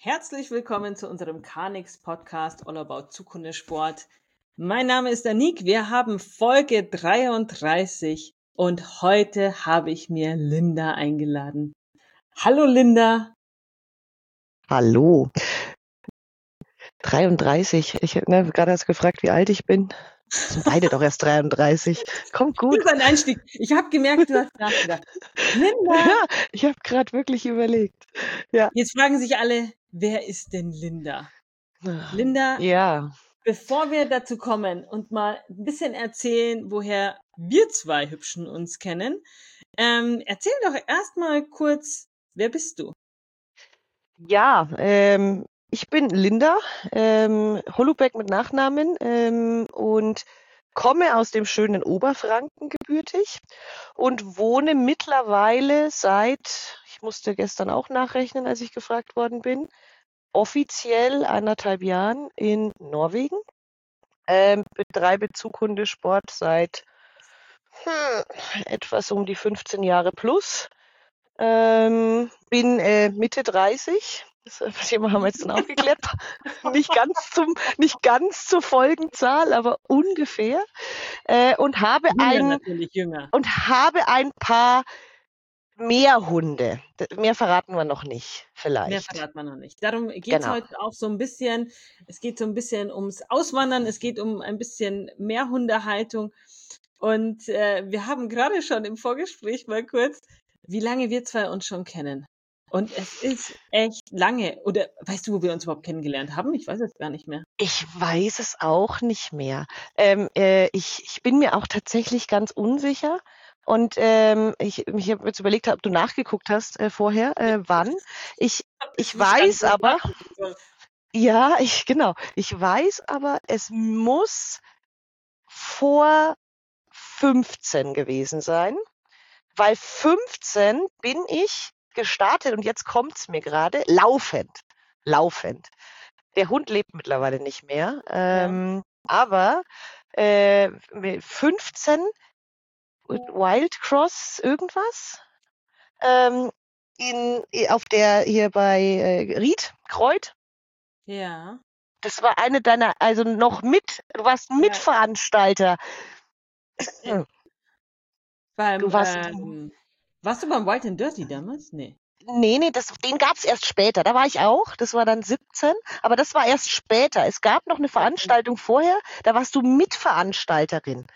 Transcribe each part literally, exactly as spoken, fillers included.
Herzlich willkommen zu unserem Carnix Podcast All About Zukunftssport. Mein Name ist Anik, wir haben Folge dreiunddreißig und heute habe ich mir Linda eingeladen. Hallo Linda. Hallo. dreiunddreißig. Ich ne, gerade hast du gefragt, wie alt ich bin. Sind beide doch erst dreiunddreißig. Kommt gut. Das ist ein Einstieg. Ich habe gemerkt, du hast nachgedacht. Linda. Ja, ich habe gerade wirklich überlegt. Ja. Jetzt fragen sich alle, wer ist denn Linda? Linda, ja. Bevor wir dazu kommen und mal ein bisschen erzählen, woher wir zwei Hübschen uns kennen, ähm, erzähl doch erstmal kurz, wer bist du? Ja, ähm, ich bin Linda, ähm, Holubeck mit Nachnamen ähm, und komme aus dem schönen Oberfranken gebürtig und wohne mittlerweile seit, ich musste gestern auch nachrechnen, als ich gefragt worden bin, offiziell anderthalb Jahren in Norwegen. Ähm, betreibe Zukunftssport seit hm, etwas um die fünfzehn Jahre plus. Ähm, bin äh, Mitte dreißig. Das äh, haben wir jetzt dann aufgeklärt. nicht ganz zum, nicht ganz zur Folgenzahl, aber ungefähr. Äh, und habe Jünger, ein natürlich jünger. und habe ein paar mehr Hunde. Mehr verraten wir noch nicht, vielleicht. Mehr verraten wir noch nicht. Darum geht es Genau. heute auch so ein bisschen, es geht so ein bisschen ums Auswandern, es geht um ein bisschen mehr Hundehaltung. Und äh, wir haben gerade schon im Vorgespräch mal kurz, wie lange wir zwei uns schon kennen. Und es ist echt lange. Oder weißt du, wo wir uns überhaupt kennengelernt haben? Ich weiß es gar nicht mehr. Ich weiß es auch nicht mehr. Ähm, äh, ich, ich bin mir auch tatsächlich ganz unsicher. Und ähm, ich, ich habe jetzt überlegt, ob du nachgeguckt hast äh, vorher, äh, wann. Ich, ich weiß aber, ja, ich genau. Ich weiß aber, es muss vor fünfzehn gewesen sein, weil fünfzehn bin ich gestartet und jetzt kommt's mir gerade laufend, laufend. Der Hund lebt mittlerweile nicht mehr, ähm, ja. aber äh, fünfzehn Wild Cross irgendwas ähm, in, auf der hier bei äh, Ried, Kreuth. Ja. Das war eine deiner, also noch mit, du warst Mitveranstalter. Ja. Beim, du warst, ähm, warst du beim Wild and Dirty damals? Nee. Nee, nee, das, den gab es erst später. Da war ich auch, das war dann siebzehn, aber das war erst später. Es gab noch eine Veranstaltung vorher, da warst du Mitveranstalterin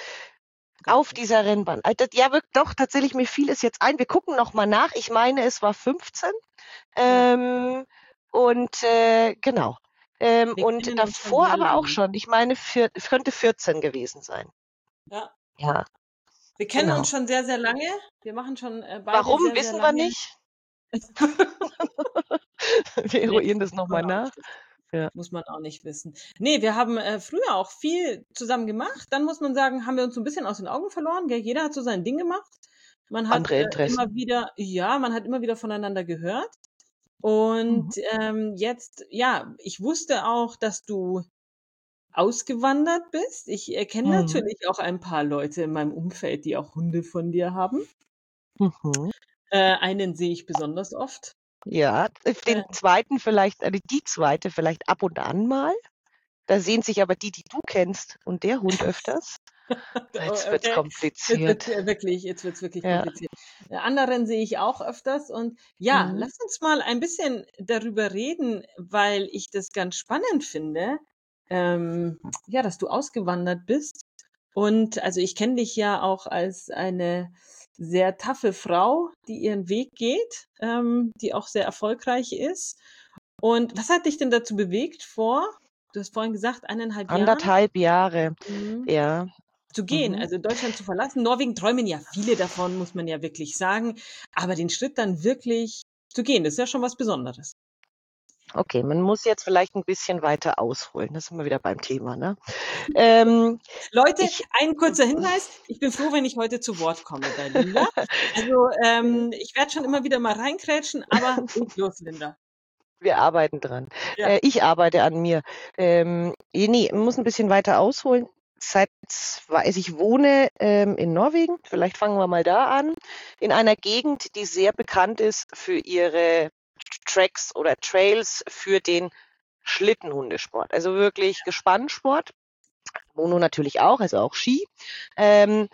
auf dieser Rennbahn. Ja, wirklich, doch, tatsächlich, mir fiel es jetzt ein. Wir gucken noch mal nach. Ich meine, es war fünfzehn. Ja. Ähm, und äh, genau. Ähm, und davor aber auch schon. Ich meine, für, es könnte vierzehn gewesen sein. Ja. Ja. Wir kennen genau. uns schon sehr, sehr lange. Wir machen schon äh, beide Warum, sehr, wissen sehr wir nicht. Wir eruieren das nochmal nach. Ja. Muss man auch nicht wissen. Nee, wir haben äh, früher auch viel zusammen gemacht. Dann muss man sagen, haben wir uns so ein bisschen aus den Augen verloren. Gell? Jeder hat so sein Ding gemacht. Man hat Andere Interessen. Äh, immer wieder, ja, man hat immer wieder voneinander gehört. Und mhm. ähm, jetzt, ja, ich wusste auch, dass du ausgewandert bist. Ich äh, kenne mhm. natürlich auch ein paar Leute in meinem Umfeld, die auch Hunde von dir haben. Mhm. Äh, einen sehe ich besonders oft. Ja, den äh, zweiten vielleicht, also die zweite vielleicht ab und an mal. Da sehen sich aber die, die du kennst und der Hund öfters. Jetzt wird's okay. kompliziert. Jetzt wird's wirklich, jetzt wird's wirklich ja. kompliziert. Anderen sehe ich auch öfters und ja, mhm. lass uns mal ein bisschen darüber reden, weil ich das ganz spannend finde, ähm, ja, dass du ausgewandert bist. Und also ich kenne dich ja auch als eine sehr taffe Frau, die ihren Weg geht, ähm, die auch sehr erfolgreich ist. Und was hat dich denn dazu bewegt vor, du hast vorhin gesagt, eineinhalb Jahren? Anderthalb Jahre, mhm. ja. Zu gehen, mhm. also Deutschland zu verlassen. Norwegen träumen ja viele davon, muss man ja wirklich sagen. Aber den Schritt dann wirklich zu gehen, das ist ja schon was Besonderes. Okay, man muss jetzt vielleicht ein bisschen weiter ausholen. Das sind wir wieder beim Thema, ne? ähm, Leute, ich, ein kurzer Hinweis. Ich bin froh, wenn ich heute zu Wort komme bei Linda. Also ähm, ich werde schon immer wieder mal reinkrätschen, aber los, Linda. Wir arbeiten dran. Ja. Äh, ich arbeite an mir. Ähm, nee, man muss ein bisschen weiter ausholen. Seit, also ich wohne ähm, in Norwegen, vielleicht fangen wir mal da an, in einer Gegend, die sehr bekannt ist für ihre Tracks oder Trails für den Schlittenhundesport. Also wirklich Gespannsport. Mono natürlich auch, also auch Ski. Ähm,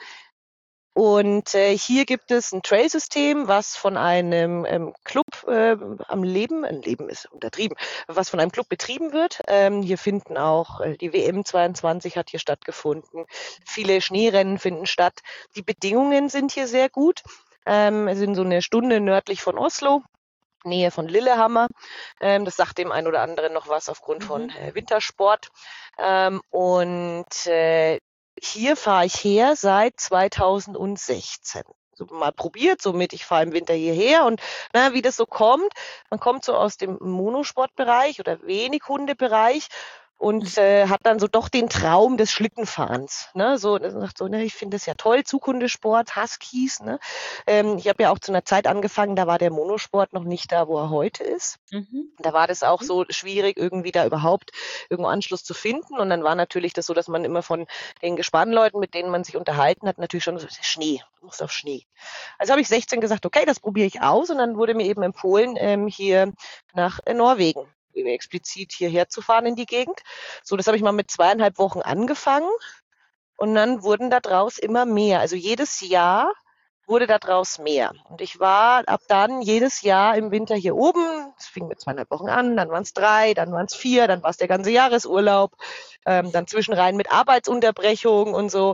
und äh, hier gibt es ein Trailsystem, was von einem ähm, Club äh, am Leben, ein Leben ist untertrieben, was von einem Club betrieben wird. Ähm, hier finden auch äh, die W M zweiundzwanzig hat hier stattgefunden. Viele Schneerennen finden statt. Die Bedingungen sind hier sehr gut. Ähm, wir sind so eine Stunde nördlich von Oslo. Nähe von Lillehammer. Ähm, das sagt dem einen oder anderen noch was aufgrund von Mhm. äh, Wintersport. Ähm, und äh, hier fahre ich her seit zweitausendsechzehn. So mal probiert, somit ich fahre im Winter hierher und na, wie das so kommt. Man kommt so aus dem Monosportbereich oder wenig Hundebereich und äh, hat dann so doch den Traum des Schlittenfahrens. Ne? So, sagt so, ne, ich finde das ja toll, Zughundesport, Huskies. Ne? Ähm, ich habe ja auch zu einer Zeit angefangen, da war der Monosport noch nicht da, wo er heute ist. Mhm. Da war das auch so schwierig, irgendwie da überhaupt irgendwo Anschluss zu finden. Und dann war natürlich das so, dass man immer von den Gespannleuten, mit denen man sich unterhalten hat, natürlich schon so, Schnee, du musst auf Schnee. Also habe ich sechzehn gesagt, okay, das probiere ich aus. Und dann wurde mir eben empfohlen, ähm, hier nach äh, Norwegen explizit hierher zu fahren in die Gegend. So, das habe ich mal mit zweieinhalb Wochen angefangen. Und dann wurden da draus immer mehr. Also jedes Jahr wurde da draus mehr. Und ich war ab dann jedes Jahr im Winter hier oben. Es fing mit zweieinhalb Wochen an, dann waren es drei, dann waren es vier, dann war es der ganze Jahresurlaub, ähm, dann zwischenrein mit Arbeitsunterbrechung und so.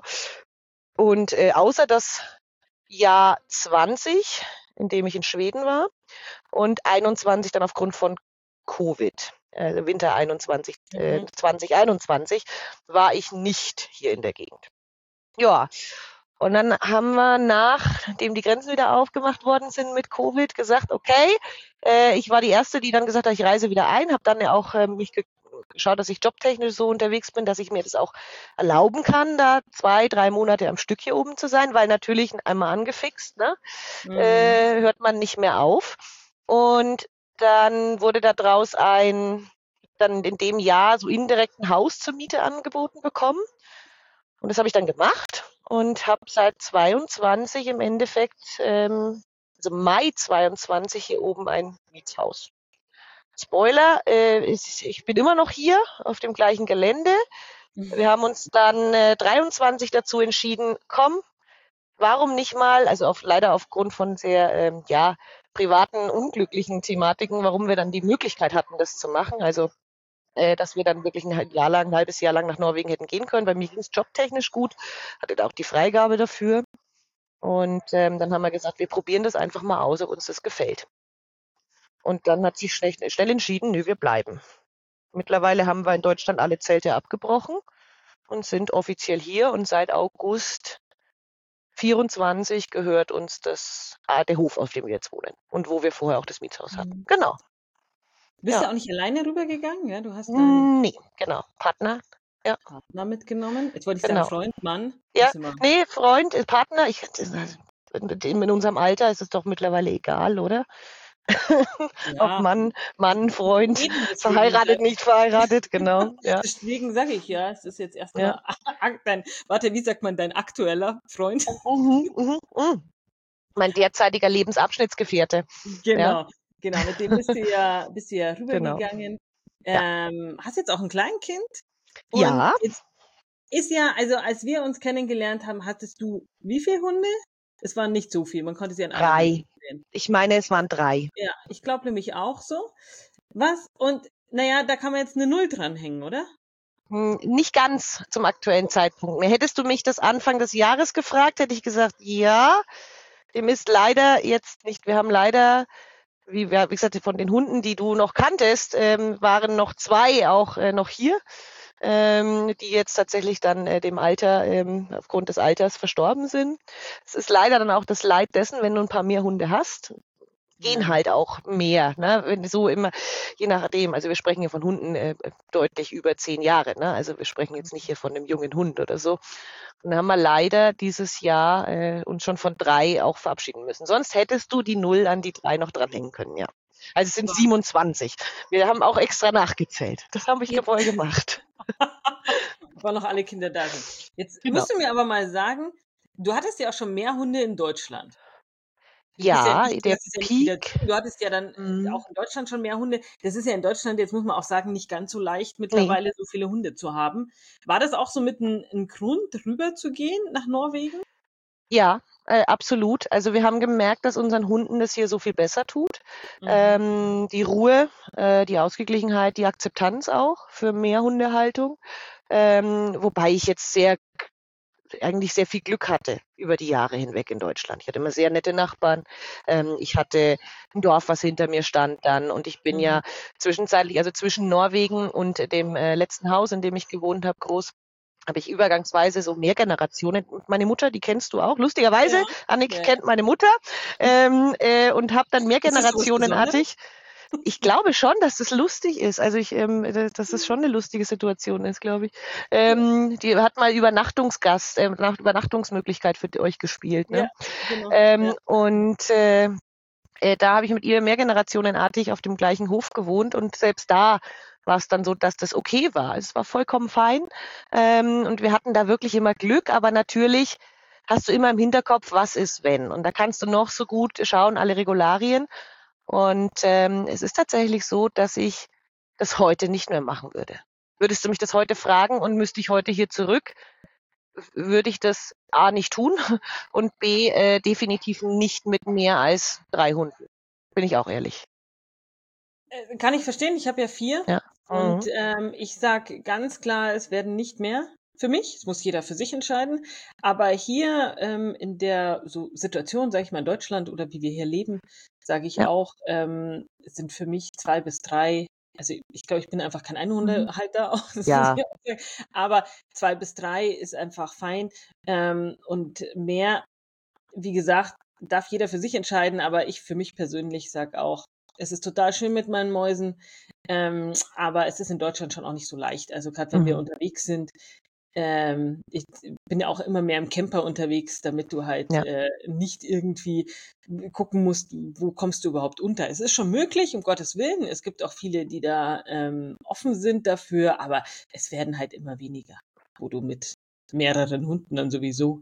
Und äh, außer das Jahr zwanzig, in dem ich in Schweden war, und einundzwanzig dann aufgrund von Covid, äh, Winter einundzwanzig, äh, Mhm. zwanzig einundzwanzig, war ich nicht hier in der Gegend. Ja, und dann haben wir, nachdem die Grenzen wieder aufgemacht worden sind mit Covid, gesagt, okay, äh, ich war die Erste, die dann gesagt hat, ich reise wieder ein, habe dann ja auch äh, mich ge geschaut, dass ich jobtechnisch so unterwegs bin, dass ich mir das auch erlauben kann, da zwei, drei Monate am Stück hier oben zu sein, weil natürlich einmal angefixt, ne, Mhm. äh, hört man nicht mehr auf. Und dann wurde da draus ein, dann in dem Jahr so indirekt ein Haus zur Miete angeboten bekommen. Und das habe ich dann gemacht und habe seit zweiundzwanzig im Endeffekt, ähm, also Mai zweiundzwanzig hier oben ein Mietshaus. Spoiler, äh, ist, ich bin immer noch hier auf dem gleichen Gelände. Wir haben uns dann äh, dreiundzwanzig dazu entschieden, komm, warum nicht mal, also auf, leider aufgrund von sehr ähm, ja, privaten, unglücklichen Thematiken, warum wir dann die Möglichkeit hatten, das zu machen. Also äh, dass wir dann wirklich ein Jahr lang, ein halbes Jahr lang nach Norwegen hätten gehen können. Bei mir ging es jobtechnisch gut, hatte da auch die Freigabe dafür. Und ähm, dann haben wir gesagt, wir probieren das einfach mal aus, ob uns das gefällt. Und dann hat sich schnell, schnell entschieden, nö, wir bleiben. Mittlerweile haben wir in Deutschland alle Zelte abgebrochen und sind offiziell hier. Und seit August vierundzwanzig gehört uns das, ah, der Hof, auf dem wir jetzt wohnen und wo wir vorher auch das Mietshaus hatten. Mhm. Genau. Du bist Ja. ja auch nicht alleine rübergegangen, ja? Du hast deinen Nee, genau. Partner. Ja, Partner mitgenommen. Jetzt wollte ich sagen genau. Freund, Mann. Ja, Ist immer nee, Freund, äh, Partner, ich, in, in unserem Alter ist es doch mittlerweile egal, oder? Ob ja, Mann, Mann, Freund, Leben deswegen verheiratet, sage nicht verheiratet, genau, ja, deswegen sage ich ja, es ist jetzt ja. erstmal dein warte, wie sagt man, dein aktueller Freund? Mhm, mhm, mhm. Mein derzeitiger Lebensabschnittsgefährte, ja, Genau, genau, mit dem bist du ja bist du ja genau, rübergegangen. ja. Ähm, hast jetzt auch 'n Kleinkind und Ja, jetzt ist ja also, als wir uns kennengelernt haben, hattest du wie viel Hunde? Es waren nicht so viel, man konnte sie an einer Hand drei. abzählen. Ich meine, es waren drei. Ja, ich glaube nämlich auch so. Was und na ja, da kann man jetzt 'ne Null dranhängen, oder? Hm, nicht ganz zum aktuellen Zeitpunkt mehr. Hättest du mich das Anfang des Jahres gefragt, hätte ich gesagt, ja, dem ist leider jetzt nicht. Wir haben leider, wie, wie gesagt, von den Hunden, die du noch kanntest, ähm, waren noch zwei auch äh, noch hier, ähm, die jetzt tatsächlich dann äh, dem Alter, ähm, aufgrund des Alters verstorben sind. Es ist leider dann auch das Leid dessen, wenn du ein paar mehr Hunde hast, gehen Ja. halt auch mehr, ne? Wenn so immer, je nachdem, also wir sprechen hier von Hunden äh, deutlich über zehn Jahre, ne? Also wir sprechen jetzt nicht hier von einem jungen Hund oder so. Und dann haben wir leider dieses Jahr äh, uns schon von drei auch verabschieden müssen. Sonst hättest du die Null an die drei noch dranhängen können, ja. Also es sind siebenundzwanzig. Wir haben auch extra nachgezählt. Das habe ich Jetzt gewollt gemacht. wann noch alle Kinder da sind. Jetzt Genau. musst du mir aber mal sagen, du hattest ja auch schon mehr Hunde in Deutschland. Du bist ja Ja, nicht du der hast es ja nicht wieder Peak. du hattest ja dann, äh, Mhm. auch in Deutschland schon mehr Hunde. Das ist ja in Deutschland, jetzt muss man auch sagen, nicht ganz so leicht Ne. mittlerweile so viele Hunde zu haben. War das auch so mit 'n 'n Grund, rüberzugehen nach Norwegen? Ja, äh, absolut. Also, wir haben gemerkt, dass unseren Hunden das hier so viel besser tut. Mhm. Ähm, die Ruhe, äh, die Ausgeglichenheit, die Akzeptanz auch für mehr Hundehaltung. Ähm, wobei ich jetzt sehr eigentlich sehr viel Glück hatte über die Jahre hinweg in Deutschland. Ich hatte immer sehr nette Nachbarn. Ähm, ich hatte 'n Dorf, was hinter mir stand dann und ich bin Mhm. ja zwischenzeitlich also, zwischen Norwegen und dem, äh, letzten Haus, in dem ich gewohnt habe, groß, habe ich übergangsweise so Mehrgenerationen und meine Mutter, die kennst du auch, Ja, lustigerweise, Annik ja, ja. kennt meine Mutter, ähm, äh, und habe dann Ist das so was Besonderes? mehrgenerationenartig ich glaube schon, dass das lustig ist. Also, ich, ähm d dass es schon 'ne lustige Situation ist, glaube ich. Cool. Ähm, die hat mal Übernachtungsgast äh, Nacht Übernachtungsmöglichkeit für d euch gespielt, Ja, ne? genau. Ja, Ähm, ja. und, äh, äh, da habe ich mit ihr mehrgenerationenartig auf dem gleichen Hof gewohnt und selbst da war's dann so, dass das okay war. Es war vollkommen fein, ähm, und wir hatten da wirklich immer Glück, aber natürlich hast du immer im Hinterkopf: „Was ist, wenn?“ Und da kannst du noch so gut schauen, alle Regularien. Und, ähm, es ist tatsächlich so, dass ich das heute nicht mehr machen würde. Würdest du mich das heute fragen und müsste ich heute hier zurück, w würde ich das A nicht tun und B, äh, definitiv nicht mit mehr als drei Hunden. Bin ich auch ehrlich. Äh, kann ich verstehen. Ich habe ja vier Ja. und, Mhm. ähm, ich sage ganz klar, es werden nicht mehr für mich. Das muss jeder für sich entscheiden. Aber hier, ähm, in der so Situation, sage ich mal, in Deutschland oder wie wir hier leben, sage ich Ja. auch, ähm, sind für mich zwei bis drei also, ich glaube, ich bin einfach kein Mhm. Einhundehalter auch, das muss Ja. ich auch sagen, aber zwei bis drei ist einfach fein. Ähm, und mehr, wie gesagt, darf jeder für sich entscheiden, aber ich für mich persönlich sage auch, es ist total schön mit meinen Mäusen, ähm, aber es ist in Deutschland schon auch nicht so leicht. Also, grad wenn wir Mhm. unterwegs sind, ähm, ich bin ja auch immer mehr im Camper unterwegs, damit du halt, Ja. äh, nicht irgendwie gucken musst, wo kommst du überhaupt unter. Es ist schon möglich, um Gottes Willen. Es gibt auch viele, die da, ähm, offen sind dafür, aber es werden halt immer weniger, wo du mit mehreren Hunden dann sowieso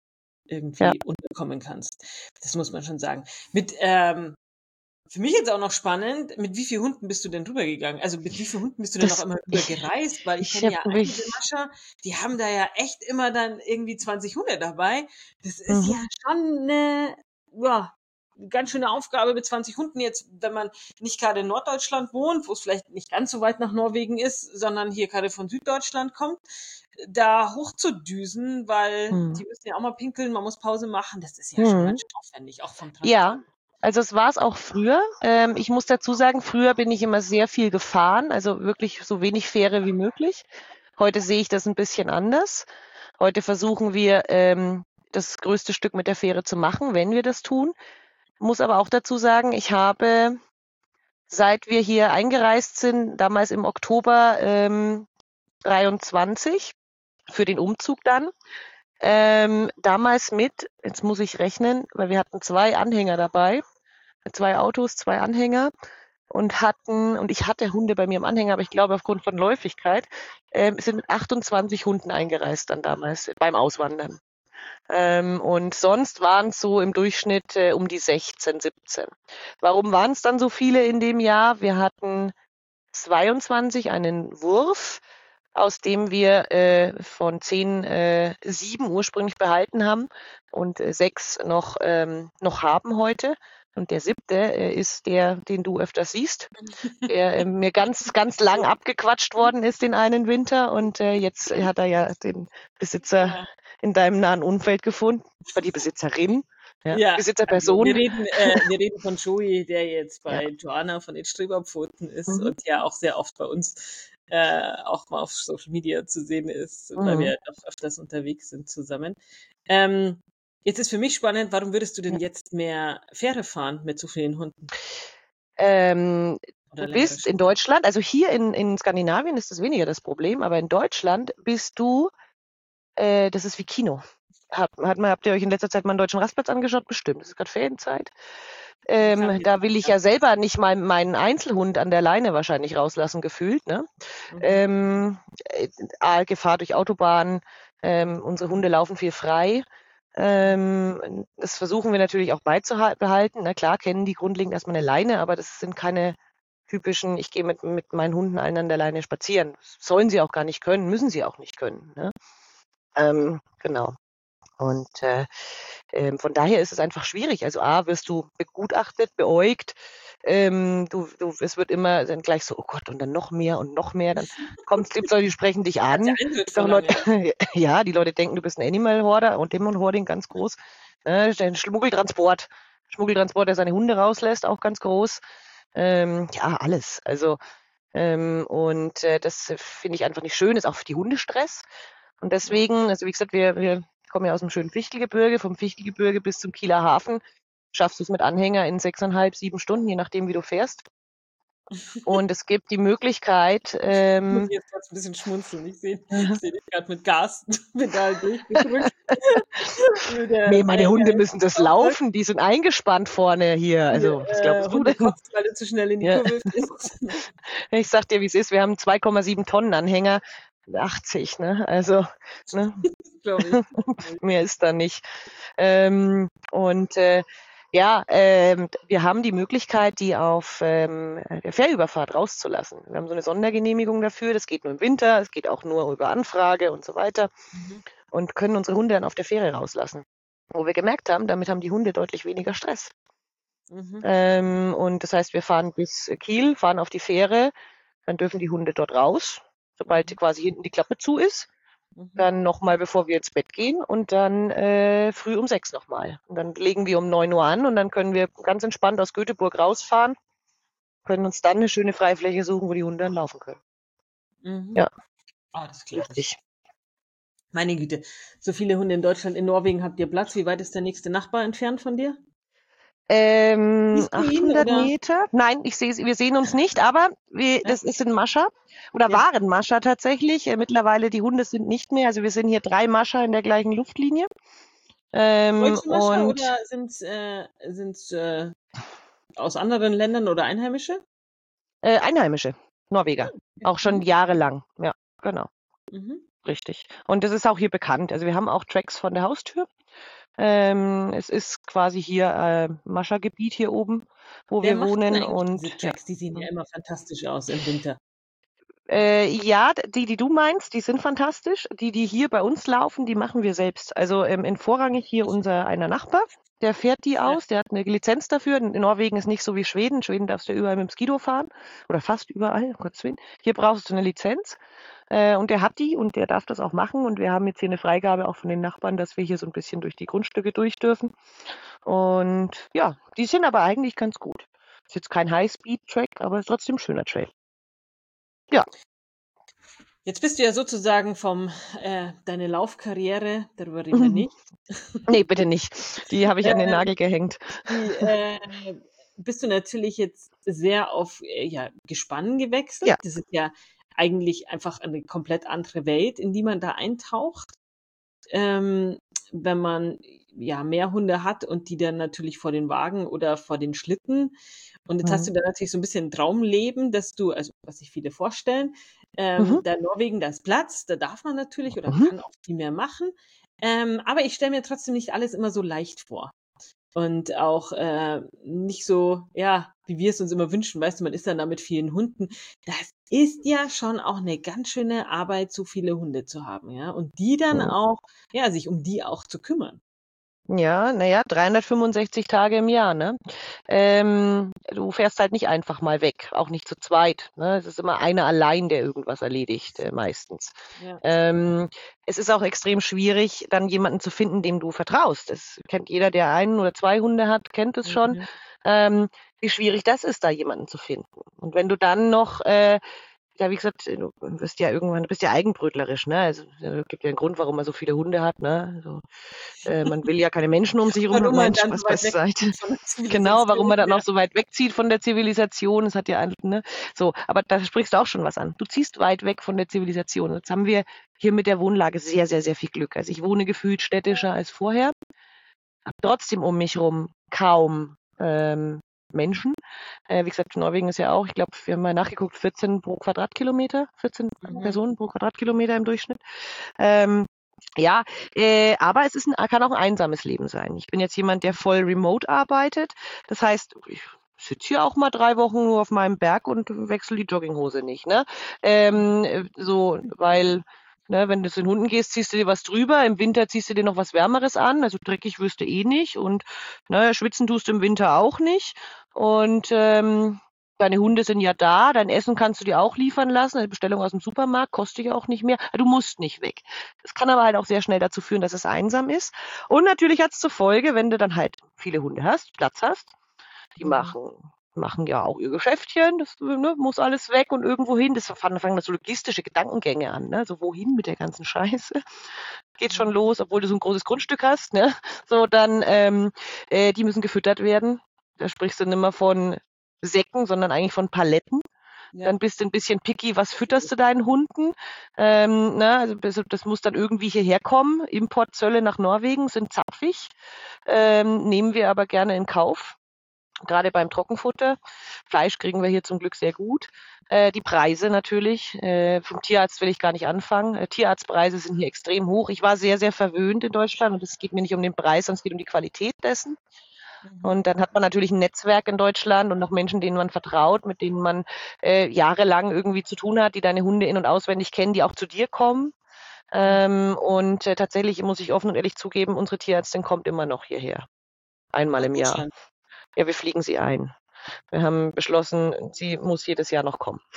Ja. irgendwie unterkommen kannst. Das muss man schon sagen. Mit, ähm für mich jetzt auch noch spannend, mit wie viel Hunden bist du denn rübergegangen? Also, mit wie viel Hunden bist du denn noch Das immer rüber ich gereist? Weil ich ich kenne habe ja einige mich Mascher, die haben da ja echt immer dann irgendwie zwanzig Hunde dabei. Das ist Mhm. ja schon 'ne, ja, ganz schöne Aufgabe mit zwanzig Hunden jetzt, wenn man nicht grade in Norddeutschland wohnt, wo's vielleicht nicht ganz so weit nach Norwegen ist, sondern hier grade von Süddeutschland kommt, da hochzudüsen, weil Mhm. die müssen ja auch mal pinkeln, man muss Pause machen. Das ist ja schon ganz Mhm. schön aufwendig, auch vom Transport. Ja, also, es war's auch früher. Ähm, ich muss dazu sagen, früher bin ich immer sehr viel gefahren, also, wirklich so wenig Fähre wie möglich. Heute sehe ich das 'n bisschen anders. Heute versuchen wir, ähm, das größte Stück mit der Fähre zu machen, wenn wir das tun. Muss aber auch dazu sagen, ich habe, seit wir hier eingereist sind, damals im Oktober, ähm, dreiundzwanzig für den Umzug dann, ähm, damals mit jetzt muss ich rechnen, weil wir hatten zwei Anhänger dabei, zwei Autos, zwei Anhänger und hatten und ich hatte Hunde bei mir im Anhänger, aber ich glaube aufgrund von Läufigkeit, ähm, sind mit achtundzwanzig Hunden eingereist dann damals beim Auswandern. Ähm, und sonst waren's so im Durchschnitt, äh, um die sechzehn, siebzehn. Warum waren's dann so viele in dem Jahr? Wir hatten zweiundzwanzig, einen Wurf, aus dem wir, äh, von zehn, äh, sieben ursprünglich behalten haben und, äh, sechs noch ähm, noch haben heute. Und der siebte, äh, ist der, den du öfters siehst, der, ähm, mir ganz, ganz lang abgequatscht worden ist den einen Winter und, äh, jetzt hat er ja den Besitzer Ja. in deinem nahen Umfeld gefunden oder die Besitzerin, ja, Ja, also, wir Besitzerperson. reden äh, wir reden von Joey, der jetzt Ja. bei Joanna von den Streberpfoten ist Mhm. und ja auch sehr oft bei uns, äh, auch mal auf Social Media zu sehen ist, weil Mhm. wir doch öfters unterwegs sind zusammen. Ähm, jetzt ist für mich spannend, warum würdest du denn Ja. jetzt mehr Fähre fahren mit so vielen Hunden? Ähm, Oder du längere bist in Strecken? Deutschland also, hier in in Skandinavien ist das weniger das Problem, aber in Deutschland bist du äh, das ist wie Kino. Hat hat mal habt ihr euch in letzter Zeit mal 'n deutschen Rastplatz angeschaut? Bestimmt. Es ist grad Ferienzeit. Das haben Ähm, wir da nicht, will ich ja. ja selber nicht mal meinen Einzelhund an der Leine wahrscheinlich rauslassen gefühlt, ne? Mhm. Ähm, äh, A, Gefahr durch Autobahn, ähm, unsere Hunde laufen viel frei. Ähm, das versuchen wir natürlich auch beizubehalten. Na klar, kennen die grundlegend erstmal eine Leine, aber das sind keine typischen, ich gehe mit, mit meinen Hunden allen an der Leine spazieren. Sollen sie auch gar nicht können, müssen sie auch nicht können. Ne? Ähm, genau. Und äh, ähm, von daher ist es einfach schwierig. Also A, wirst du begutachtet, beäugt. Ähm, du, du, es wird immer dann gleich so, oh Gott, und dann noch mehr und noch mehr. Dann kommt es, gibt Leute, die sprechen dich Hat ja an. Eintritt Gibt auch verlangen. Leute, ja, die Leute denken, du bist ein Animal Hoarder und Demon Hoarding ganz groß. Ne, der Schmuggeltransport. Schmuggeltransport, der seine Hunde rauslässt, auch ganz groß. Ähm, ja, alles. Also ähm, und äh, das finde ich einfach nicht schön, ist auch für die Hunde Stress. Und deswegen, also wie gesagt, wir, wir kommen ja aus dem schönen Fichtelgebirge, vom Fichtelgebirge bis zum Kieler Hafen schaffst du es mit Anhänger in sechseinhalb, sieben Stunden, je nachdem, wie du fährst. Und es gibt die Möglichkeit, Muss ähm, ich jetzt gerade ein bisschen schmunzeln. Ich sehe ich seh dich gerade mit Gaspedal durchgedrückt. Wie nee, der meine Eiger Hunde ins müssen das Laufwerk, laufen, die sind eingespannt vorne hier. die Also, was äh, glaubst du Hunde denn? kotzt, weil du zu schnell in die Ja. Kurve fährst. Ich sag dir, wie es ist, wir haben zwei Komma sieben Tonnen Anhänger, achtzig, ne? Also, ne? Glaube ich. Mehr ist da nicht. Ähm, und äh, ja, ähm, wir haben die Möglichkeit, die auf ähm, der Fährüberfahrt rauszulassen. Wir haben so eine Sondergenehmigung dafür. Das geht nur im Winter, es geht auch nur über Anfrage und so weiter. Mhm. Und können unsere Hunde dann auf der Fähre rauslassen. Wo wir gemerkt haben, damit haben die Hunde deutlich weniger Stress. Mhm. Ähm, und das heißt, wir fahren bis Kiel, fahren auf die Fähre, dann dürfen die Hunde dort raus, sobald Mhm. quasi hinten die Klappe zu ist. Mhm. Dann nochmal, bevor wir ins Bett gehen und dann äh, früh um sechs nochmal. Und dann legen wir um neun Uhr an und dann können wir ganz entspannt aus Göteborg rausfahren, können uns dann eine schöne Freifläche suchen, wo die Hunde dann laufen können. Mhm. Ja, Ah, das glaube ich. richtig. Meine Güte, so viele Hunde in Deutschland. In Norwegen habt ihr Platz. Wie weit ist der nächste Nachbar entfernt von dir? Ähm, Siehst du ihn achthundert oder? Meter. Nein, ich sehe, wir sehen uns nicht, aber wir, Ja, das ist in Mascha oder ja. waren Mascha tatsächlich. Äh, mittlerweile die Hunde sind nicht mehr. Also wir sind hier drei Mascha in der gleichen Luftlinie. Ähm, Deutsche Mascha und oder sind es äh, sind's, äh, aus anderen Ländern oder Einheimische? äh, Einheimische, Norweger. Auch schon Mhm. jahrelang. Ja, genau. Mhm. Richtig. Und das ist auch hier bekannt. Also wir haben auch Tracks von der Haustür. Ähm, es ist quasi hier äh, Mascha-Gebiet hier oben, wo Wer wir macht denn wohnen. eigentlich diese Und ja. Tracks? Die sehen ja immer fantastisch aus im Winter. Äh, ja, die, die du meinst, die sind fantastisch. Die, die hier bei uns laufen, die machen wir selbst. Also ähm, in vorrangig hier unser einer Nachbar, der fährt die Ja. aus, der hat eine Lizenz dafür. In Norwegen ist nicht so wie Schweden. In Schweden darfst du überall mit dem Skido fahren oder fast überall, um Gottes Willen. Hier brauchst du eine Lizenz. Äh, und der hat die und der darf das auch machen. Und wir haben jetzt hier eine Freigabe auch von den Nachbarn, dass wir hier so ein bisschen durch die Grundstücke durch dürfen. Und ja, die sind aber eigentlich ganz gut. Ist jetzt kein High-Speed-Track, aber ist trotzdem ein schöner Trail. Ja. Jetzt bist du ja sozusagen vom äh, deine Laufkarriere, darüber reden wir nicht. Nee, bitte nicht. Die habe ich an den Ähm, Nagel gehängt. die, äh, bist du natürlich jetzt sehr auf äh, ja, Gespann gewechselt. Ja. Das ist ja eigentlich einfach eine komplett andere Welt, in die man da eintaucht. Ähm, wenn man ja mehr Hunde hat und die dann natürlich vor den Wagen oder vor den Schlitten. Und jetzt hast Mhm. du da natürlich so ein bisschen ein Traumleben, dass du, also was sich viele vorstellen, Mhm. ähm, da in Norwegen, da ist Platz, da darf man natürlich oder Mhm. kann auch viel mehr machen. Ähm, aber ich stelle mir trotzdem nicht alles immer so leicht vor. Und auch äh, nicht so, ja, wie wir es uns immer wünschen. Weißt du, man ist dann da mit vielen Hunden. Das ist ja schon auch eine ganz schöne Arbeit, so viele Hunde zu haben, ja. Und die dann auch, ja, sich um die auch zu kümmern. Ja, naja, dreihundertfünfundsechzig Tage im Jahr, ne? Ähm, du fährst halt nicht einfach mal weg, auch nicht zu zweit. Ne? Es ist immer einer allein, der irgendwas erledigt, äh, meistens. Ja. Ähm, es ist auch extrem schwierig, dann jemanden zu finden, dem du vertraust. Das kennt jeder, der einen oder zwei Hunde hat, kennt es schon. Mhm. Ähm, wie schwierig das ist, da jemanden zu finden. Und wenn du dann noch äh, ja, wie gesagt, du bist ja irgendwann, du bist ja eigenbrötlerisch, ne? Also es gibt ja einen Grund, warum man so viele Hunde hat, ne? Also, äh, man will ja keine Menschen um sich herum haben. Warum man Nein, dann so Spaß weit weg beiseite. ist von der Genau, warum Zivilisation, man dann ja. auch so weit wegzieht von der Zivilisation. Das hat ja ein, ne? So, aber da sprichst du auch schon was an. Du ziehst weit weg von der Zivilisation. Jetzt haben wir hier mit der Wohnlage sehr, sehr, sehr viel Glück. Also ich wohne gefühlt städtischer als vorher, habe trotzdem um mich rum kaum ähm, Menschen. Äh, wie gesagt, Norwegen ist ja auch, ich glaube, wir haben mal nachgeguckt, vierzehn pro Quadratkilometer, vierzehn Mhm. Personen pro Quadratkilometer im Durchschnitt. Ähm, Ja, äh, aber es ist ein, kann auch ein einsames Leben sein. Ich bin jetzt jemand, der voll remote arbeitet. Das heißt, ich sitze hier auch mal drei Wochen nur auf meinem Berg und wechsle die Jogginghose nicht, ne? Ähm, äh, so, weil, ne, wenn du zu den Hunden gehst, ziehst du dir was drüber. Im Winter ziehst du dir noch was Wärmeres an. Also dreckig wirst du eh nicht. Und ne, schwitzen tust du im Winter auch nicht. Und ähm, deine Hunde sind ja da. Dein Essen kannst du dir auch liefern lassen. Eine Bestellung aus dem Supermarkt kostet ja auch nicht mehr. Du musst nicht weg. Das kann aber halt auch sehr schnell dazu führen, dass es einsam ist. Und natürlich hat es zur Folge, wenn du dann halt viele Hunde hast, Platz hast, die Mhm. machen, machen ja auch ihr Geschäftchen, das ne, muss alles weg und irgendwo hin. Das fangen, fangen das so logistische Gedankengänge an. Ne? So, wohin mit der ganzen Scheiße? Geht schon los, obwohl du so ein großes Grundstück hast. Ne? So, dann, ähm, äh, die müssen gefüttert werden. Da sprichst du nicht mehr von Säcken, sondern eigentlich von Paletten. Ja. Dann bist du ein bisschen picky, was fütterst du deinen Hunden? Ähm, ne, also das, das muss dann irgendwie hierher kommen. Importzölle nach Norwegen sind zapfig, ähm, nehmen wir aber gerne in Kauf, gerade beim Trockenfutter. Fleisch kriegen wir hier zum Glück sehr gut. Äh, die Preise natürlich, äh, vom Tierarzt will ich gar nicht anfangen. Äh, Tierarztpreise sind hier extrem hoch. Ich war sehr, sehr verwöhnt in Deutschland und es geht mir nicht um den Preis, sondern es geht um die Qualität dessen. Mhm. Und dann hat man natürlich ein Netzwerk in Deutschland und noch Menschen, denen man vertraut, mit denen man äh, jahrelang irgendwie zu tun hat, die deine Hunde in- und auswendig kennen, die auch zu dir kommen. Ähm, und äh, tatsächlich muss ich offen und ehrlich zugeben, unsere Tierärztin kommt immer noch hierher. Einmal Nach im Jahr. Deutschland. Ja, wir fliegen sie ein. Wir haben beschlossen, sie muss jedes Jahr noch kommen.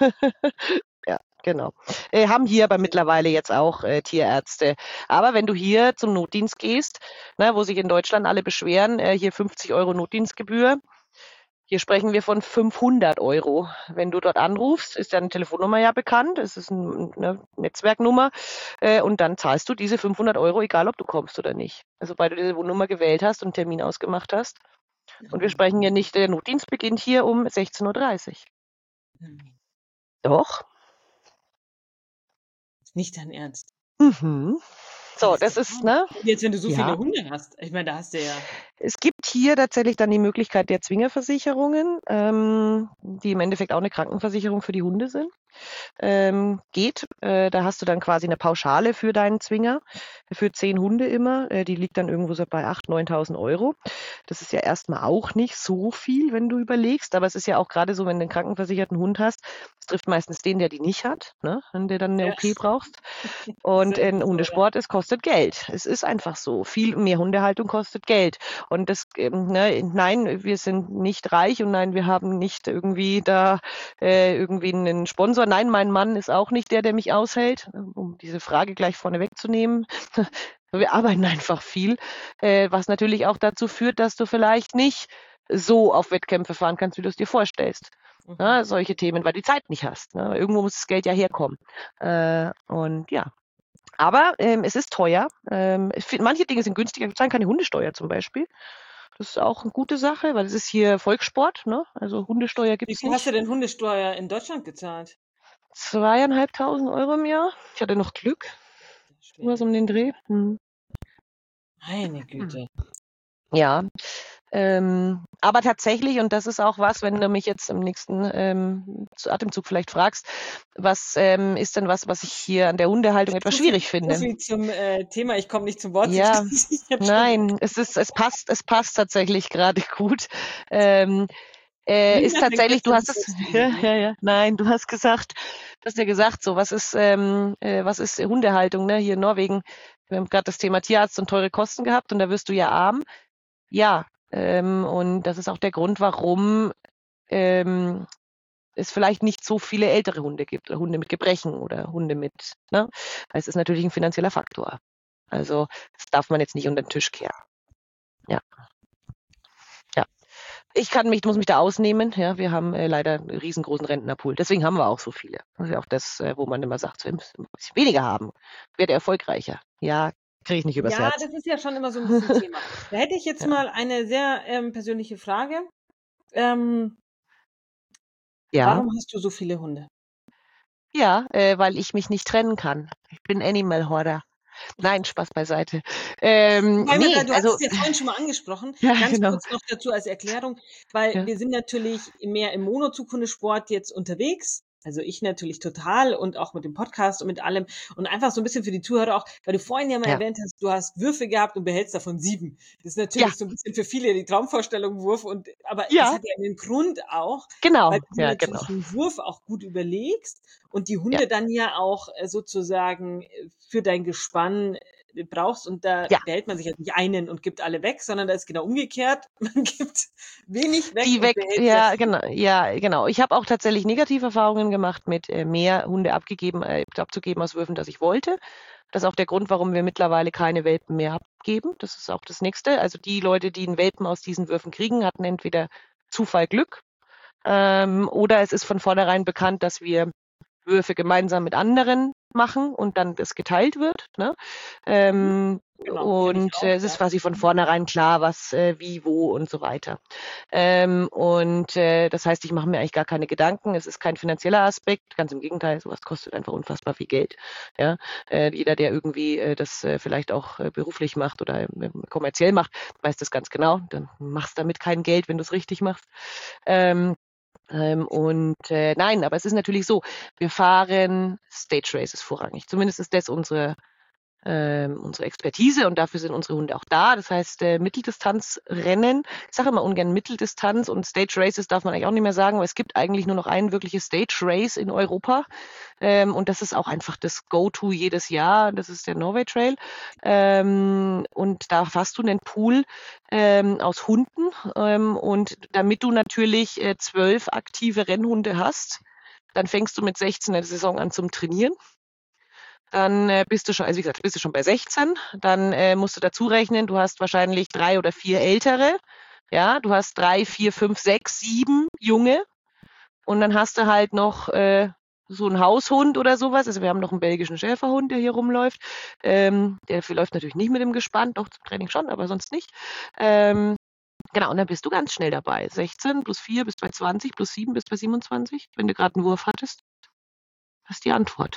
Ja, genau. Äh, haben hier aber mittlerweile jetzt auch äh, Tierärzte. Aber wenn du hier zum Notdienst gehst, ne, wo sich in Deutschland alle beschweren, äh, hier fünfzig Euro Notdienstgebühr. Hier sprechen wir von fünfhundert Euro. Wenn du dort anrufst, ist deine Telefonnummer ja bekannt. Es ist ein, eine Netzwerknummer. Äh, und dann zahlst du diese fünfhundert Euro, egal ob du kommst oder nicht. Also, sobald du diese Nummer gewählt hast und einen Termin ausgemacht hast. Und wir sprechen ja nicht, der Notdienst beginnt hier um sechzehn Uhr dreißig. Mhm. Doch. Ist nicht dein Ernst. Mhm. Ja, So, ist das der ist, Wahnsinn. ne? Und jetzt, wenn du so viele Ja. Hunde hast, ich meine, da hast du ja. Es gibt hier tatsächlich dann die Möglichkeit der Zwingerversicherungen, ähm, die im Endeffekt auch eine Krankenversicherung für die Hunde sind. Ähm, geht. Äh, da hast du dann quasi eine Pauschale für deinen Zwinger, für zehn Hunde immer. Äh, die liegt dann irgendwo so bei achttausend, neuntausend Euro. Das ist ja erstmal auch nicht so viel, wenn du überlegst, aber es ist ja auch gerade so, wenn du einen krankenversicherten Hund hast, das trifft meistens den, der die nicht hat, ne? Wenn du dann eine Ja. O P brauchst. Ist Und echt in so, ja. Hundesport, es kostet Geld. Es ist einfach so. Viel mehr Hundehaltung kostet Geld. Und das, ähm, ne, nein, wir sind nicht reich und nein, wir haben nicht irgendwie da äh, irgendwie einen Sponsor. Nein, mein Mann ist auch nicht der, der mich aushält, um diese Frage gleich vorne wegzunehmen. Wir arbeiten einfach viel, äh, was natürlich auch dazu führt, dass du vielleicht nicht so auf Wettkämpfe fahren kannst, wie du es dir vorstellst. Mhm. Ja, solche Themen, weil du die Zeit nicht hast. Ne? Irgendwo muss das Geld ja herkommen. Äh, und ja. Aber ähm, es ist teuer. Ähm, ich find, manche Dinge sind günstiger. Wir zahlen keine Hundesteuer zum Beispiel. Das ist auch eine gute Sache, weil es ist hier Volkssport. Ne? Also Hundesteuer Wie gibt's viel hast du nicht. denn Hundesteuer in Deutschland gezahlt? Zweieinhalbtausend Euro im Jahr. Ich hatte noch Glück. Was um den Dreh. Hm. Meine Güte. Ja, ähm, aber tatsächlich, und das ist auch was, wenn du mich jetzt im nächsten ähm, Atemzug vielleicht fragst, was ähm, ist denn was, was ich hier an der Hundehaltung etwas So viel, schwierig so finde? viel zum äh, Thema. Ich komme nicht zum Wort. Ja, Ich jetzt schon nein, es ist, es passt, es passt tatsächlich gerade gut. Ähm, äh, ist Linda fängt tatsächlich, jetzt du an hast zu es, ja, erzählen, ne? ja, ja, nein, du hast gesagt, du hast ja gesagt, so, was ist, ähm, äh, was ist Hundehaltung, ne? Hier in Norwegen, wir haben gerade das Thema Tierarzt und teure Kosten gehabt und da wirst du ja arm. Ja, ähm, und das ist auch der Grund, warum ähm, es vielleicht nicht so viele ältere Hunde gibt, oder Hunde mit Gebrechen oder Hunde mit, ne? Es ist natürlich ein finanzieller Faktor. Also das darf man jetzt nicht unter den Tisch kehren. Ja, ja. Ich kann mich, muss mich da ausnehmen. Ja, wir haben äh, leider einen riesengroßen Rentnerpool. Deswegen haben wir auch so viele. Das ist ja auch das, äh, wo man immer sagt, so, wir müssen ein bisschen weniger haben. Werde erfolgreicher. Ja, kriege ich nicht übers Ja, Herz. das ist ja schon immer so ein bisschen Thema. Da hätte ich jetzt Ja. mal eine sehr ähm, persönliche Frage. Ähm, Ja, warum hast du so viele Hunde? ja, äh, weil ich mich nicht trennen kann. Ich bin Animal Hoarder. Nein, Spaß beiseite. Ähm, Weil wir da, nee, du also hattest es ja vorhin schon mal angesprochen, ja, ganz genau. kurz noch dazu als Erklärung, weil Ja. wir sind natürlich mehr im Monozughundesport jetzt unterwegs. Also ich natürlich total und auch mit dem Podcast und mit allem und einfach so ein bisschen für die Zuhörer auch, weil du vorhin ja mal Ja. erwähnt hast, du hast Würfe gehabt und behältst davon sieben. Das ist Ja. natürlich so ein bisschen für viele die Traumvorstellung Wurf und aber das Ja, hat ja einen Grund auch, genau. weil du Ja, genau. natürlich den Wurf auch gut überlegst und die Ja. Hunde dann ja auch äh, sozusagen äh, für dein Gespann äh, brauchst und da Ja. behält man sich ja nicht einen und gibt alle weg, sondern da ist genau umgekehrt. Man gibt wenig weg Die und weg, behält sehr ja, viel. genau, ja, genau. Ich habe auch tatsächlich Negativerfahrungen gemacht mit äh, mehr Hunde abgegeben, äh, abzugeben aus Würfen, das ich wollte. Das ist auch der Grund, warum wir mittlerweile keine Welpen mehr abgeben. Das ist auch das Nächste. Also die Leute, die einen Welpen aus diesen Würfen kriegen, hatten entweder Zufall, Glück, ähm, oder es ist von vornherein bekannt, dass wir Würfe gemeinsam mit anderen machen und dann das geteilt wird. Ne? Ähm, Genau, kenne ich und auch, äh, es ist ja. quasi von vornherein klar, was, äh, wie, wo und so weiter. Ähm, und äh, das heißt, ich mache mir eigentlich gar keine Gedanken. Es ist kein finanzieller Aspekt, ganz im Gegenteil, sowas kostet einfach unfassbar viel Geld. Ja? Äh, jeder, der irgendwie äh, das äh, vielleicht auch äh, beruflich macht oder äh, kommerziell macht, weiß das ganz genau. Dann machst du damit kein Geld, wenn du es richtig machst. Ähm, ähm, und äh, nein, aber es ist natürlich so, wir fahren Stage Races vorrangig. Zumindest ist das unsere, ähm, unsere Expertise und dafür sind unsere Hunde auch da. Das heißt, äh, Mitteldistanzrennen, ich sage immer ungern Mitteldistanz und Stage Races darf man eigentlich auch nicht mehr sagen, weil es gibt eigentlich nur noch ein wirkliches Stage Race in Europa. Ähm, und das ist auch einfach das Go-To jedes Jahr. Das ist der Norway Trail. Ähm, und da hast du einen Pool ähm, aus Hunden. Ähm, und damit du natürlich äh, zwölf aktive Rennhunde hast, dann fängst du mit sechzehn in der Saison an zum Trainieren. Dann äh, bist du schon, also wie gesagt, bist du schon bei sechzehn. Dann äh, musst du dazu rechnen, du hast wahrscheinlich drei oder vier ältere. Ja, du hast drei, vier, fünf, sechs, sieben Junge. Und dann hast du halt noch äh, so einen Haushund oder sowas. Also wir haben noch einen belgischen Schäferhund, der hier rumläuft. Ähm, der läuft natürlich nicht mit dem Gespann, doch zum Training schon, aber sonst nicht. Ähm, genau, und dann bist du ganz schnell dabei. sechzehn plus vier bist bei zwanzig, plus sieben bist bei siebenundzwanzig, wenn du gerade einen Wurf hattest. Das ist die Antwort.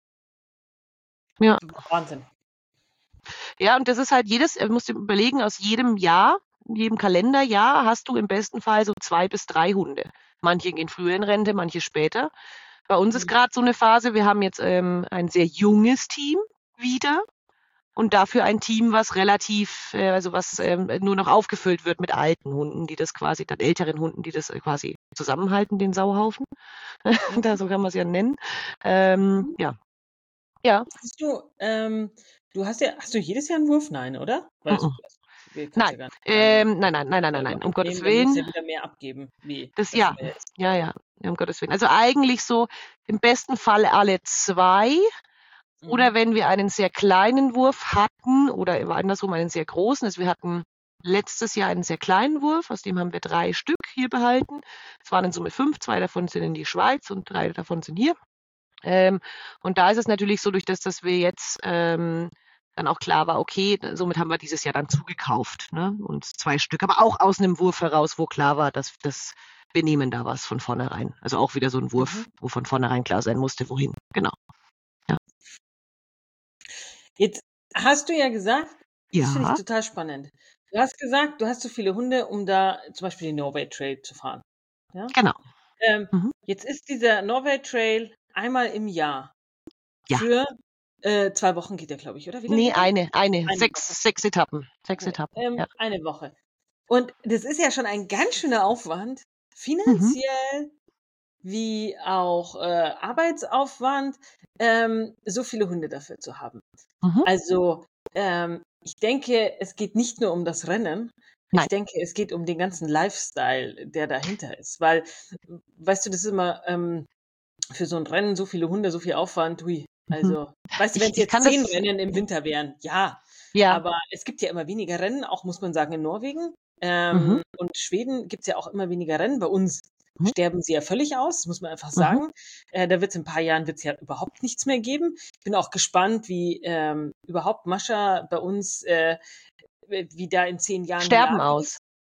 Ja. Wahnsinn. Ja, und das ist halt jedes, du musst dir überlegen, aus jedem Jahr, jedem Kalenderjahr hast du im besten Fall so zwei bis drei Hunde. Manche gehen früher in Rente, manche später. Bei uns ist gerade so eine Phase, wir haben jetzt ähm, ein sehr junges Team wieder und dafür ein Team, was relativ, äh, also was ähm, nur noch aufgefüllt wird mit alten Hunden, die das quasi, dann älteren Hunden, die das äh, quasi zusammenhalten, den Sauhaufen. Da, so kann man es ja nennen. Ähm, ja. Ja. Hast du, ähm, du hast ja, hast du jedes Jahr einen Wurf? Nein, oder? Weil es, Mhm. wir kannst Nein. ja gar nicht sagen, Ähm, nein, nein, nein, nein, nein, nein, um Gottes mitnehmen, dann musst du Willen. ja wieder mehr abgeben, wie Das das ja, vorher ist. ja, ja, ja, um Gottes Willen. Also eigentlich so im besten Fall alle zwei. Oder Mhm. wenn wir einen sehr kleinen Wurf hatten oder andersrum einen sehr großen. Also wir hatten letztes Jahr einen sehr kleinen Wurf, aus dem haben wir drei Stück hier behalten. Es waren in Summe fünf, zwei davon sind in die Schweiz und drei davon sind hier. Ähm, und da ist es natürlich so, durch das, dass wir jetzt ähm, dann auch klar war, okay, somit haben wir dieses Jahr dann zugekauft, ne? Und zwei Stück, aber auch aus einem Wurf heraus, wo klar war, dass das wir nehmen da was von vornherein. Also auch wieder so ein Wurf, Mhm. wo von vornherein klar sein musste, wohin. Genau. Ja. Jetzt hast du ja gesagt, das finde ich Ja, total spannend. Du hast gesagt, du hast so viele Hunde, um da zum Beispiel den Norway Trail zu fahren. Ja? genau. Ähm, Mhm. jetzt ist dieser Norway Trail einmal im Jahr Ja. für äh, zwei Wochen geht der, glaube ich, oder? Wie lange Nee, geht der? eine, eine, Eine Woche. sechs, sechs Etappen. Sechs Okay. Etappen. Ähm, Ja. eine Woche. Und das ist ja schon ein ganz schöner Aufwand, Mhm. finanziell wie auch äh, Arbeitsaufwand, ähm, so viele Hunde dafür zu haben. Mhm. Also ähm, ich denke, es geht nicht nur um das Rennen. Ich Nein. denke, es geht um den ganzen Lifestyle, der dahinter ist. Weil, weißt du, das ist immer ähm, für so ein Rennen so viele Hunde, so viel Aufwand. Hui. Mhm. Also, weißt du, wenn Ich, es ich jetzt kann zehn das, Rennen im Winter wären, ja. ja. Aber es gibt ja immer weniger Rennen, auch muss man sagen in Norwegen. Mhm. Ähm, und Schweden gibt es ja auch immer weniger Rennen. Bei uns Mhm. sterben sie ja völlig aus, das muss man einfach Mhm. sagen. Äh, da wird es in ein paar Jahren wird's ja überhaupt nichts mehr geben. Ich bin auch gespannt, wie ähm, überhaupt Mascha bei uns, äh, wie da in zehn Jahren die Sterben Lage aus. ist.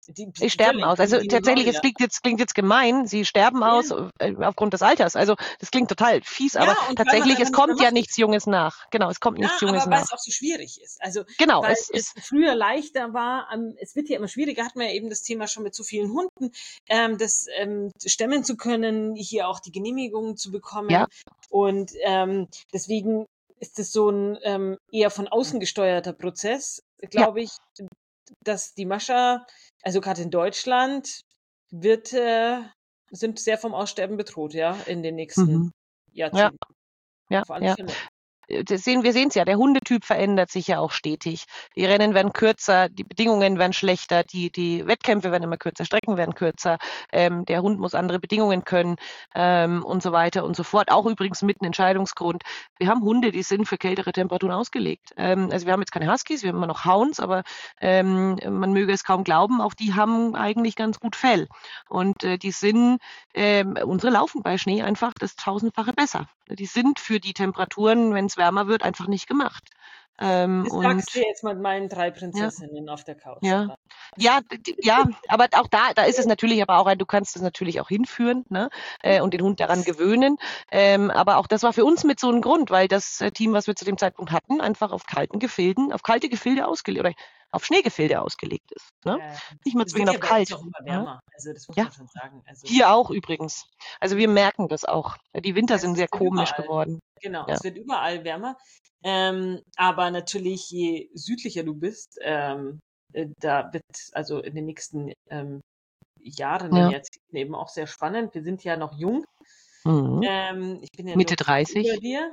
Die, Sie sterben völlig, aus. wie Also tatsächlich, es Dinosaurier. klingt jetzt, klingt jetzt gemein, sie sterben Ja, aus äh, aufgrund des Alters. Also das klingt total fies, ja, aber und weil man es tatsächlich, einfach es nicht mehr kommt ja macht. nichts Junges nach. Genau, es kommt Ja, nichts Junges aber weil es nach. auch so schwierig ist. Also, Genau, weil es es ist, früher leichter war, ähm, es wird ja immer schwieriger, hatten wir ja eben das Thema schon mit so vielen Hunden, ähm, das ähm, stemmen zu können, hier auch die Genehmigungen zu bekommen. ja, Und ähm, deswegen ist es so ein ähm, eher von außen gesteuerter Prozess, ja, glaube ich, dass die Mascha, also gerade in Deutschland, wird, äh, sind sehr vom Aussterben bedroht, ja, in den nächsten mhm. Ja, Jahrzehnten. ja, Auf alle ja. Fälle. Das sehen, wir sehen es ja, der Hundetyp verändert sich ja auch stetig. Die Rennen werden kürzer, die Bedingungen werden schlechter, die, die Wettkämpfe werden immer kürzer, Strecken werden kürzer, ähm, der Hund muss andere Bedingungen können ähm, und so weiter und so fort. Auch übrigens mit einem Entscheidungsgrund. Wir haben Hunde, die sind für kältere Temperaturen ausgelegt. Ähm, also wir haben jetzt keine Huskies, wir haben immer noch Hounds, aber ähm, man möge es kaum glauben, auch die haben eigentlich ganz gut Fell. Und äh, die sind, ähm, unsere laufen bei Schnee einfach das tausendfache besser. Die sind für die Temperaturen, wenn es wärmer wird, einfach nicht gemacht. Ähm, Das sagst du und jetzt mit meinen drei ja, Prinzessinnen auf der Couch, ja. oder? Ja, d- ja, aber auch da, da ist es natürlich aber auch ein, du kannst es natürlich auch hinführen, ne, äh, und den Hund daran gewöhnen. Ähm, aber auch das war für uns mit so einem Grund, weil das äh, Team, was wir zu dem Zeitpunkt hatten, einfach auf kalten Gefilden, auf kalte Gefilde ausgelegt oder auf Schneegefilde ausgelegt ist, ne? Äh, Nicht mal Es wird zwingend ja auf bei uns kalt. auch immer Ne? wärmer. Also das muss Ja, man schon sagen. Also, hier auch übrigens. Also wir merken das auch. Die Winter also sind es sehr wird komisch überall. geworden. Genau, Ja, es wird überall wärmer. Ähm, aber natürlich, je südlicher du bist, ähm, äh, da wird also in den nächsten ähm, Jahren, in ja. Jahrzehnten eben auch sehr spannend. Wir sind ja noch jung. Mhm. Ähm, ich bin ja nur Mitte knapp über dreißig, dir.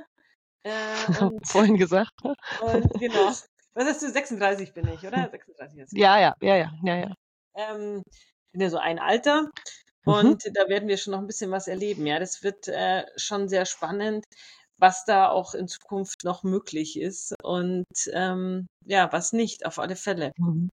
Äh, und, vorhin gesagt. und genau. Was hast du? sechsunddreißig bin ich, oder? sechsunddreißig hast du Ja, gesagt. ja, ja, ja, ja, ja. Ähm, bin ja so ein Alter. Mhm. Und da werden wir schon noch ein bisschen was erleben. Ja, das wird äh, schon sehr spannend, was da auch in Zukunft noch möglich ist und ähm, ja, was nicht, auf alle Fälle. Mhm.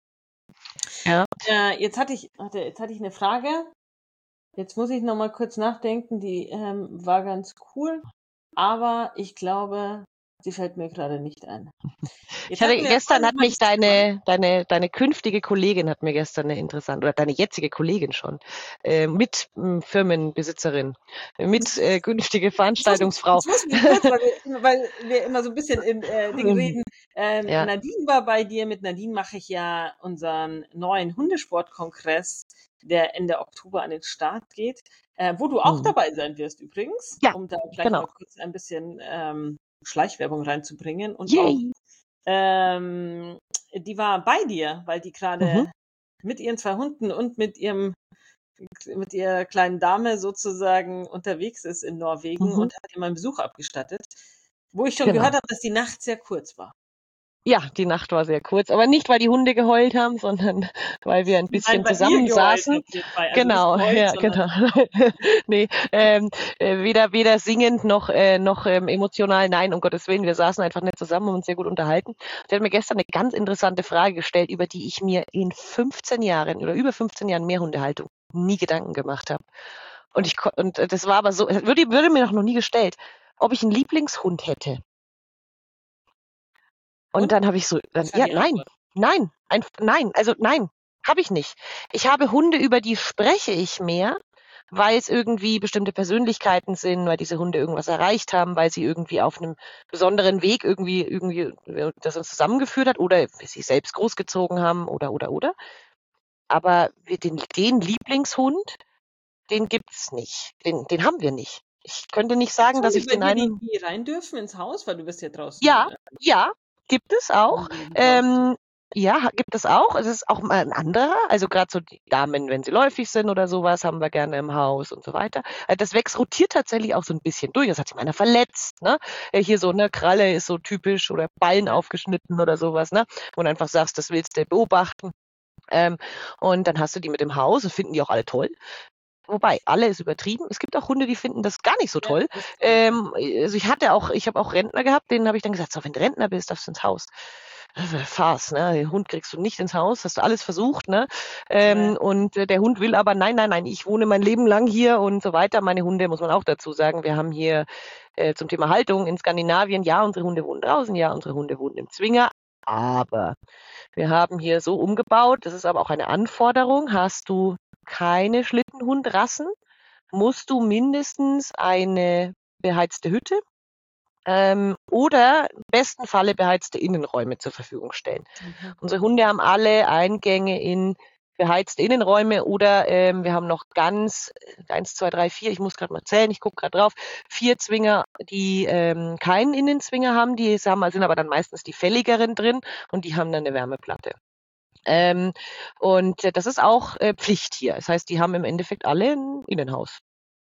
Ja. Äh, jetzt hatte ich, warte, jetzt hatte ich eine Frage. Jetzt muss ich noch mal kurz nachdenken. Die ähm, war ganz cool, aber ich glaube, sie fällt mir gerade nicht ein. Ich Jetzt hatte hatten wir vorhin gestern noch hat mal mich das Thema. deine, deine, deine künftige Kollegin hat mir gestern eine interessante, oder deine jetzige Kollegin schon, äh, mit ähm, Firmenbesitzerin, äh, mit äh, künftige Jetzt muss, Veranstaltungsfrau. jetzt muss ich kurz, weil wir, weil wir immer so ein bisschen in äh, Ding reden. Ähm, Ja. Nadine war bei dir. Mit Nadine mache ich ja unseren neuen Hundesportkongress, der Ende Oktober an den Start geht, äh, wo du auch Mhm. dabei sein wirst übrigens, Ja, um da gleich genau. mal kurz ein bisschen ähm, Schleichwerbung reinzubringen. Und auch Yay. ähm, die war bei dir, weil die Mhm. gerade mit ihren zwei Hunden und mit ihrem mit ihrer kleinen Dame sozusagen unterwegs ist in Norwegen Mhm. und hat ihr mal einen Besuch abgestattet, wo ich schon gehört Genau. habe, dass die Nacht sehr kurz war. Ja, die Nacht war sehr kurz, aber nicht, weil die Hunde geheult haben, sondern weil wir ein Nein, bisschen weil ihr geheult zusammensaßen. habt, ihr zwei. Also nicht Genau, geheult, ja, sondern genau. Nee, ähm, äh, weder, weder singend noch, äh, noch ähm, emotional. Nein, um Gottes Willen, wir saßen einfach nicht zusammen und uns sehr gut unterhalten. Sie hat mir gestern eine ganz interessante Frage gestellt, über die ich mir in fünfzehn Jahren oder über fünfzehn Jahren Mehrhundehaltung nie Gedanken gemacht habe. Und ich ko- und äh, das war aber so, würde, würde mir doch noch nie gestellt, ob ich einen Lieblingshund hätte. Und und? dann habe ich so, dann, Was war ja, die nein, Antwort? nein, ein, nein, also nein, habe ich nicht. Ich habe Hunde, über die spreche ich mehr, weil es irgendwie bestimmte Persönlichkeiten sind, weil diese Hunde irgendwas erreicht haben, weil sie irgendwie auf einem besonderen Weg irgendwie, irgendwie, äh, das uns zusammengeführt hat oder wir sie selbst großgezogen haben oder, oder, oder. Aber wir, den, den Lieblingshund, den gibt's nicht. Den, den haben wir nicht. Ich könnte nicht Gibt's sagen, dass Hunde ich bei den dir, die, einen, die rein dürfen ins Haus? Weil du bist ja draußen ja, äh, ja, gibt es auch. anwesend draußen. Ähm, ja, ha- gibt es auch. Es ist auch mal ein anderer. Also gerade so die Damen, wenn sie läufig sind oder sowas, haben wir gerne im Haus und so weiter. Also das wächst rotiert tatsächlich auch so ein bisschen durch. Das hat sich mal einer verletzt, ne? Äh, Hier so, ne, Kralle ist so typisch oder Ballen Ja. aufgeschnitten oder sowas, ne? Wo du einfach sagst, das willst du beobachten. Ähm, und dann hast du die mit im Haus und finden die auch alle toll. Wobei, alle ist übertrieben. Es gibt auch Hunde, die finden das gar nicht so Ja, toll. das stimmt. Ja. Ähm, also ich hatte auch, ich habe auch Rentner gehabt, denen habe ich dann gesagt, so, wenn du Rentner bist, darfst du ins Haus. Also, Farce, ne? Den Hund kriegst du nicht ins Haus, hast du alles versucht, ne? Ja. Ähm, und äh, der Hund will aber, nein, nein, nein, ich wohne mein Leben lang hier und so weiter. Meine Hunde, muss man auch dazu sagen, wir haben hier äh, zum Thema Haltung in Skandinavien, ja, unsere Hunde wohnen draußen, ja, unsere Hunde wohnen im Zwinger. Aber wir haben hier so umgebaut, das ist aber auch eine Anforderung, hast du keine Schlittenhundrassen, musst du mindestens eine beheizte Hütte ähm, oder im besten Falle beheizte Innenräume zur Verfügung stellen. Mhm. Unsere Hunde haben alle Eingänge in beheizte Innenräume oder ähm, wir haben noch ganz eins, zwei, drei, vier, ich muss gerade mal zählen, ich gucke gerade drauf, vier Zwinger, die ähm, keinen Innenzwinger haben, die haben, sind aber dann meistens die fälligeren drin und die haben dann eine Wärmeplatte. Ähm, und äh, das ist auch äh, Pflicht hier. Das heißt, die haben im Endeffekt alle ein Innenhaus.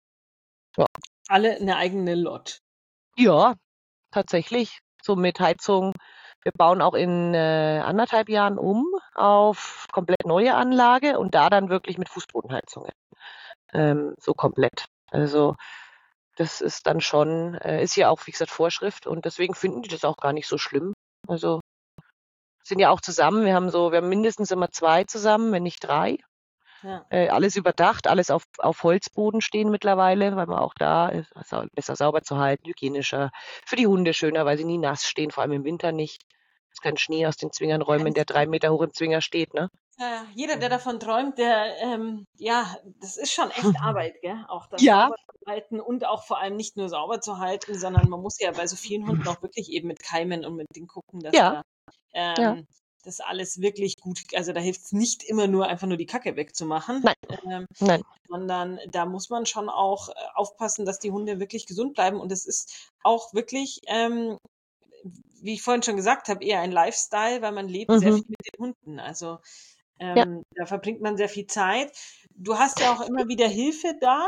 Ja, Alle eine eigene Lodge. ja tatsächlich. So mit Heizung. Wir bauen auch in äh, anderthalb Jahren um auf komplett neue Anlage und da dann wirklich mit Fußbodenheizungen. Ähm, so komplett. Also das ist dann schon, äh, ist ja auch, wie gesagt, Vorschrift und deswegen finden die das auch gar nicht so schlimm. Also sind ja auch zusammen, wir haben so, wir haben mindestens immer zwei zusammen, wenn nicht drei. Ja. Äh, alles überdacht, alles auf, auf Holzboden stehen mittlerweile, weil man auch da ist also besser sauber zu halten, hygienischer. Für die Hunde schöner, weil sie nie nass stehen, vor allem im Winter nicht. Dass kein Schnee aus den Zwingern Ja, räumen, der drei Meter hoch im Zwinger steht, ne? Ja, jeder, der Mhm. davon träumt, der, ähm, ja, das ist schon echt Arbeit, gell? Auch das Ja, sauber zu halten und auch vor allem nicht nur sauber zu halten, sondern man muss ja bei so vielen Hunden auch wirklich eben mit Keimen und mit Ding gucken, dass ja, da ja. ähm, das alles wirklich gut, also da hilft es nicht immer nur einfach nur die Kacke wegzumachen, Nein, ähm, nein. sondern da muss man schon auch äh, aufpassen, dass die Hunde wirklich gesund bleiben und es ist auch wirklich, ähm, wie ich vorhin schon gesagt habe, eher ein Lifestyle, weil man lebt sehr Mhm. viel mit den Hunden. Also Ja. ähm, da verbringt man sehr viel Zeit. Du hast ja auch immer wieder Hilfe da.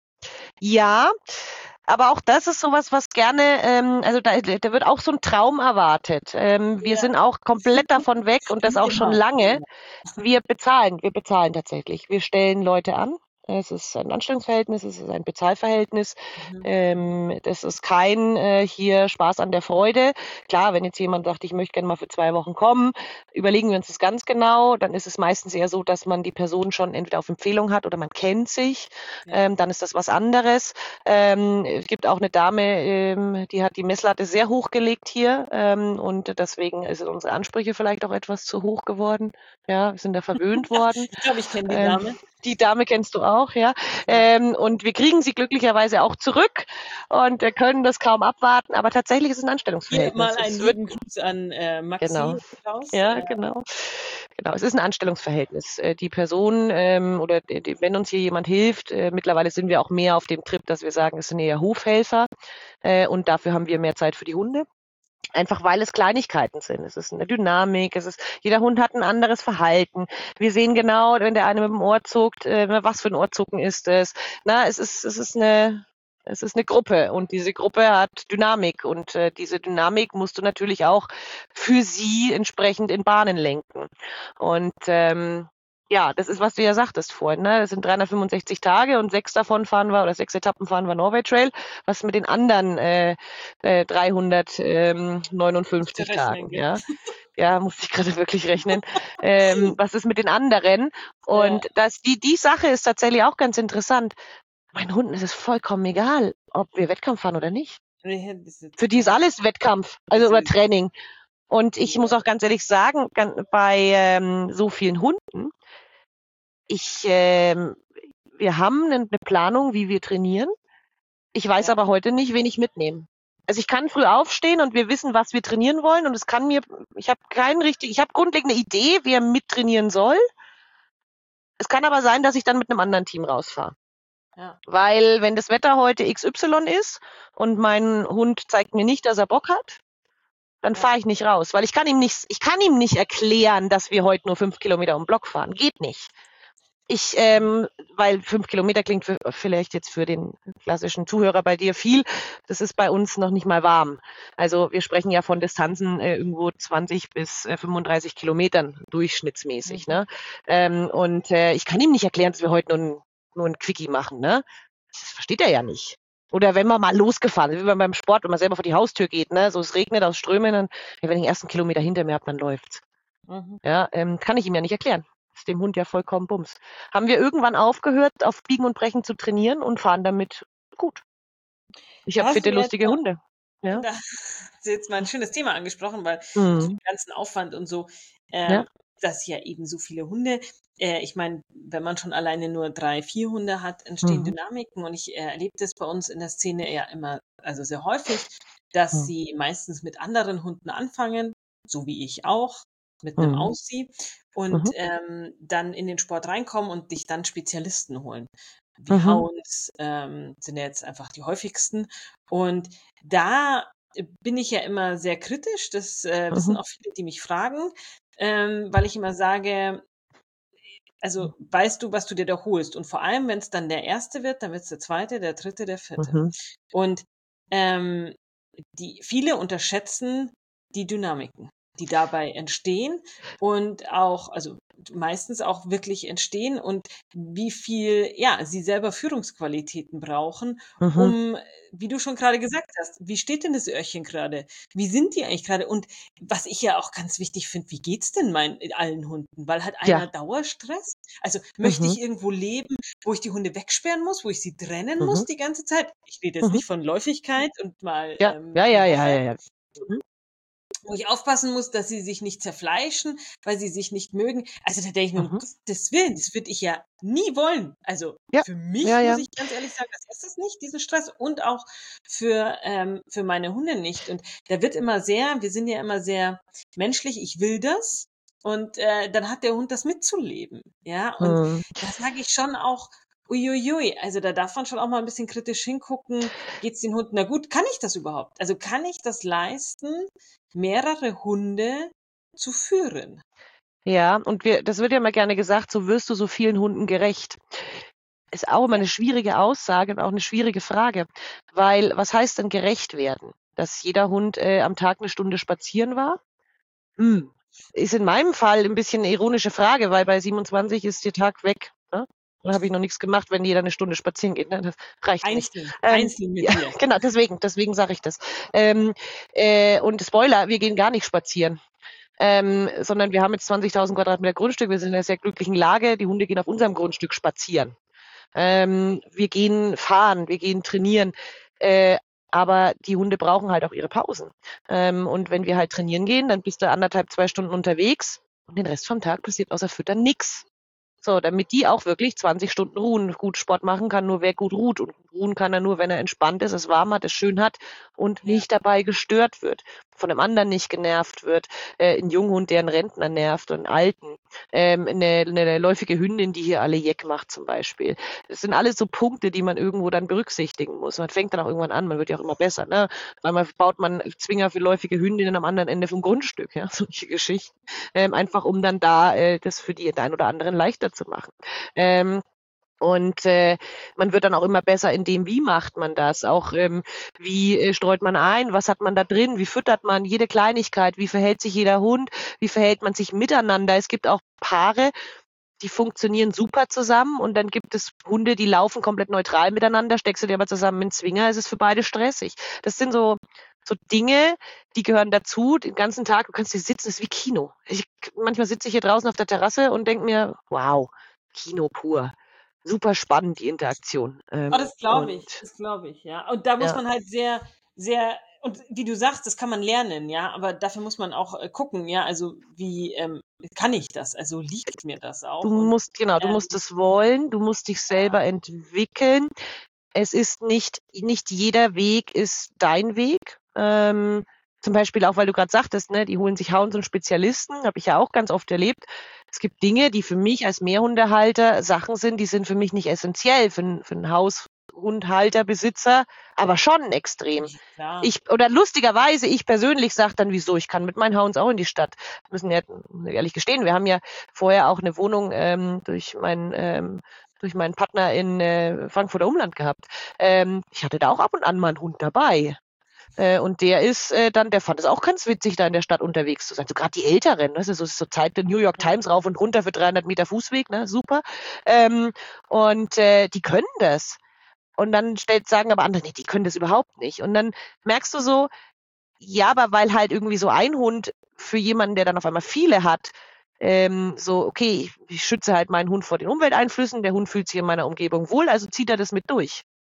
Ja, aber auch das ist sowas, was gerne, ähm, also da, da wird auch so ein Traum erwartet. Ähm, wir Ja, sind auch komplett davon weg und das wie auch schon immer. lange. Wir bezahlen, wir bezahlen tatsächlich. Wir stellen Leute an. Es ist ein Anstellungsverhältnis, es ist ein Bezahlverhältnis. Mhm. Ähm, das ist kein äh, hier Spaß an der Freude. Klar, wenn jetzt jemand sagt, ich möchte gerne mal für zwei Wochen kommen, überlegen wir uns das ganz genau. Dann ist es meistens eher so, dass man die Person schon entweder auf Empfehlung hat oder man kennt sich. Ja. Ähm, dann ist das was anderes. Ähm, es gibt auch eine Dame, ähm, die hat die Messlatte sehr hoch gelegt hier ähm, und deswegen sind unsere Ansprüche vielleicht auch etwas zu hoch geworden. Ja, wir sind da verwöhnt worden. Ich glaube, ich kenne die Ähm, Dame. die Dame kennst du auch, ja. Ja. Ähm, und wir kriegen sie glücklicherweise auch zurück und äh, können das kaum abwarten. Aber tatsächlich ist es ein Hier mal Anstellungsverhältnis. einen Es wird lieben Gruß an äh, genau, Maxi Klaus. ja, Äh, genau, genau. Es ist ein Anstellungsverhältnis. Äh, die Person ähm, oder die, die, wenn uns hier jemand hilft, äh, mittlerweile sind wir auch mehr auf dem Trip, dass wir sagen, es sind eher Hofhelfer äh, und dafür haben wir mehr Zeit für die Hunde. Einfach weil es Kleinigkeiten sind. Es ist eine Dynamik, es ist, jeder Hund hat ein anderes Verhalten. Wir sehen genau, wenn der eine mit dem Ohr zuckt, äh, was für ein Ohrzucken ist es. Na, es ist, es ist eine, es ist eine Gruppe und diese Gruppe hat Dynamik und äh, diese Dynamik musst du natürlich auch für sie entsprechend in Bahnen lenken. Und ähm, ja, das ist, was du ja sagtest vorhin, ne? Das sind dreihundertfünfundsechzig Tage und sechs davon fahren wir, oder sechs Etappen fahren wir Norway Trail. Was mit den anderen äh, äh, musst du dreihundertneunundfünfzig rechnen, Tagen, gell? ja? Ja, musste ich gerade wirklich rechnen. Ähm, was ist mit den anderen? Ja. Und das, die, die Sache ist tatsächlich auch ganz interessant. Meinen Hunden ist es vollkommen egal, ob wir Wettkampf fahren oder nicht. Nee, das ist Für die ist total. alles Wettkampf, also Das oder ist, Training. Und ich muss ja. auch ganz ehrlich sagen, gan- bei ähm, so vielen Hunden, ich, ähm, wir haben eine Planung, wie wir trainieren. Ich weiß Ja. aber heute nicht, wen ich mitnehme. Also ich kann früh aufstehen und wir wissen, was wir trainieren wollen und es kann mir, ich habe keinen richtig, ich habe grundlegende Idee, wer mittrainieren soll. Es kann aber sein, dass ich dann mit einem anderen Team rausfahre. Ja. Weil wenn das Wetter heute X Y ist und mein Hund zeigt mir nicht, dass er Bock hat, dann Ja. fahre ich nicht raus, weil ich kann ihm nicht, ich kann ihm nicht erklären, dass wir heute nur fünf Kilometer um den Block fahren. Geht nicht. Ich, ähm, weil fünf Kilometer klingt für, vielleicht jetzt für den klassischen Zuhörer bei dir viel. Das ist bei uns noch nicht mal warm. Also wir sprechen ja von Distanzen äh, irgendwo zwanzig bis äh, fünfunddreißig Kilometern durchschnittsmäßig. Mhm. Ne? Ähm, und äh, ich kann ihm nicht erklären, dass wir heute nur ein, nur ein Quickie machen. Ne? Das versteht er ja nicht. Oder wenn man mal losgefahren ist, wie man beim Sport, wenn man selber vor die Haustür geht, ne, so es regnet aus Strömen, dann, ja, wenn ich den ersten Kilometer hinter mir habe, dann läuft's. Mhm. Ja, ähm, kann ich ihm ja nicht erklären. Ist dem Hund ja vollkommen Bums. Haben wir irgendwann aufgehört, auf Biegen und Brechen zu trainieren und fahren damit gut. Ich habe Hast du fitte, jetzt lustige noch, Hunde. Ja. da hast du jetzt mal 'n schönes Thema angesprochen, weil durch den Mhm. ganzen Aufwand und so, Ja. ähm, dass ja eben so viele Hunde äh, ich meine, wenn man schon alleine nur drei, vier Hunde hat, entstehen Mhm. Dynamiken und ich erlebe das bei uns in der Szene ja immer also sehr häufig, dass Mhm. sie meistens mit anderen Hunden anfangen, so wie ich auch, mit 'nem Mhm. Aussie und, Mhm. ähm, dann in den Sport reinkommen und sich dann Spezialisten holen. Wie Mhm. Hounds, ähm, sind ja jetzt einfach die häufigsten. Und da, äh, bin ich ja immer sehr kritisch. Das, äh, wissen Mhm. auch viele, die mich fragen, ähm, weil ich immer sage: Hm. „Also, weißt du, was du dir da holst?“ Und vor allem, wenn's dann der erste wird, dann wird's der zweite, der dritte, der vierte. Mhm. Und, ähm, die viele unterschätzen die Dynamiken, die dabei entstehen und auch also meistens auch wirklich entstehen und wie viel, ja, sie selber Führungsqualitäten brauchen, Mhm. um, wie du schon grade gesagt hast: „Wie steht denn das Öhrchen grade? Wie sind die eigentlich grade?“ Und was ich ja auch ganz wichtig finde: „Wie geht's denn meinen äh, allen Hunden?“ Weil hat einer Ja. Dauerstress? Also, möchte Mhm. ich irgendwo leben, wo ich die Hunde wegsperren muss, wo ich sie trennen muss Mhm. die ganze Zeit? Ich rede jetzt Mhm. nicht von Läufigkeit und mal, Ja. ähm, Ja, ja, ja, nebenbei. ja, ja. Mhm. Wo ich aufpassen muss, dass sie sich nicht zerfleischen, weil sie sich nicht mögen. Also, da denke ich mir: „Um Mhm. Gottes Willen, das würde ich ja nie wollen.“ Also, Ja. für Ja, mich, muss ja. ich ganz ehrlich sagen, als erstes nicht, diesen Stress und auch für ähm, für meine Hunde nicht. Und da wird immer sehr wir sind ja immer sehr menschlich. Ich will das und, äh, dann hat der Hund das mitzuleben, ja? Und Mhm. da sage ich schon auch: „Ui, ui, ui.“ Also, da darf man schon auch mal 'n bisschen kritisch hingucken. Geht's den Hunden da gut? Kann ich das überhaupt? Also, kann ich das leisten, mehrere Hunde zu führen? Ja, und wir das wird ja immer gerne gesagt: „So wirst du so vielen Hunden gerecht.“ Ist auch immer Ja. 'ne schwierige Aussage und auch 'ne schwierige Frage, weil was heißt denn gerecht werden? Dass jeder Hund, äh, am Tag 'ne Stunde spazieren war? Hm, ist in meinem Fall 'n bisschen 'ne ironische Frage, weil bei siebenundzwanzig ist der Tag weg, ne? Dann habe ich noch nix gemacht, wenn jeder 'ne Stunde spazieren geht, ne? Das reicht nicht. Einzeln, Ähm, einzeln mit ja, dir. genau, deswegen deswegen sage ich das. Ähm, äh, und Spoiler, wir gehen gar nicht spazieren, ähm, sondern wir haben jetzt zwanzigtausend Quadratmeter Grundstück. Wir sind in 'ner sehr glücklichen Lage. Die Hunde gehen auf unserem Grundstück spazieren. Ähm, wir gehen fahren, wir gehen trainieren, äh, aber die Hunde brauchen halt auch ihre Pausen. Ähm, und wenn wir halt trainieren gehen, dann bist du anderthalb, zwei Stunden unterwegs und den Rest vom Tag passiert außer Füttern nix. So, damit die auch wirklich zwanzig Stunden ruhen. Gut Sport machen kann nur wer gut ruht und ruhen kann er nur, wenn er entspannt ist, es warm hat, es schön hat und Ja. nicht dabei gestört wird, von 'nem anderen nicht genervt wird. Äh, 'n Junghund, der 'n Rentner nervt und 'n Alten, ähm, 'ne 'ne läufige Hündin, die hier alle Jeck macht zum Beispiel. Das sind alles so Punkte, die man irgendwo dann berücksichtigen muss. Man fängt dann auch irgendwann an, man wird ja auch immer besser, ne? Manchmal baut man Zwinger für läufige Hündinnen am anderen Ende vom Grundstück, ja, solche Geschichten. Ähm, einfach um dann da, äh, das für die einen oder anderen leichter zu machen. Ähm, und, äh, man wird dann auch immer besser in dem, wie macht man das? Auch, ähm, wie, äh, streut man ein? Was hat man da drin? Wie füttert man? Jede Kleinigkeit. Wie verhält sich jeder Hund? Wie verhält man sich miteinander? Es gibt auch Paare, die funktionieren super zusammen und dann gibt es Hunde, die laufen komplett neutral miteinander. Steckst du die aber zusammen in 'n Zwinger, ist es für beide stressig. Das sind so so Dinge, die gehören dazu, den ganzen Tag. Du kannst hier sitzen, ist wie Kino. Ich manchmal sitze ich hier draußen auf der Terrasse und denke mir: „Wow, Kino pur.“ Super spannend, die Interaktion. Oh, Ähm, das glaube ich, und das glaube ich, ja. Und da muss Ja. man halt sehr sehr und wie du sagst, das kann man lernen, ja, aber dafür muss man auch, äh, gucken, ja, also wie, ähm, kann ich das? Also, liegt mir das Du auch? Und, musst genau, du musst ähm es wollen, du musst dich Ja. selber entwickeln. Es ist nicht nicht jeder Weg ist dein Weg. Ähm, zum Beispiel auch, weil du grad sagtest, ne, die holen sich Hounds und Spezialisten, habe ich ja auch ganz oft erlebt. Es gibt Dinge, die für mich als Mehrhundehalter Sachen sind, die sind für mich nicht essenziell, für 'n für 'n Haushundhalter, Besitzer, aber schon extrem. Ja, klar. Ich oder lustigerweise, ich persönlich sage dann: „Wieso? Ich kann mit meinen Hounds auch in die Stadt.“ Müssen ja ehrlich gestehen, wir haben ja vorher auch 'ne Wohnung, ähm, durch meinen ähm, durch meinen Partner in, äh, Frankfurter Umland gehabt. Ähm, ich hatte da auch ab und an mal 'n Hund dabei. Äh, und der ist, äh, dann der fand es auch ganz witzig, da in der Stadt unterwegs zu sein. So grad die Älteren, weißt du, so zur Zeit der New York Mhm. Times rauf und runter für dreihundert Meter Fußweg, ne, super. Ähm, und, äh, die können das. Und dann stellt sagen aber andere: „Ne, die können das überhaupt nicht.“ Und dann merkst du so, ja, aber weil halt irgendwie so ein Hund für jemanden, der dann auf einmal viele hat, ähm, so: „Okay, ich ich schütze halt meinen Hund vor den Umwelteinflüssen. Der Hund fühlt sich in meiner Umgebung wohl, also zieht er das mit durch.“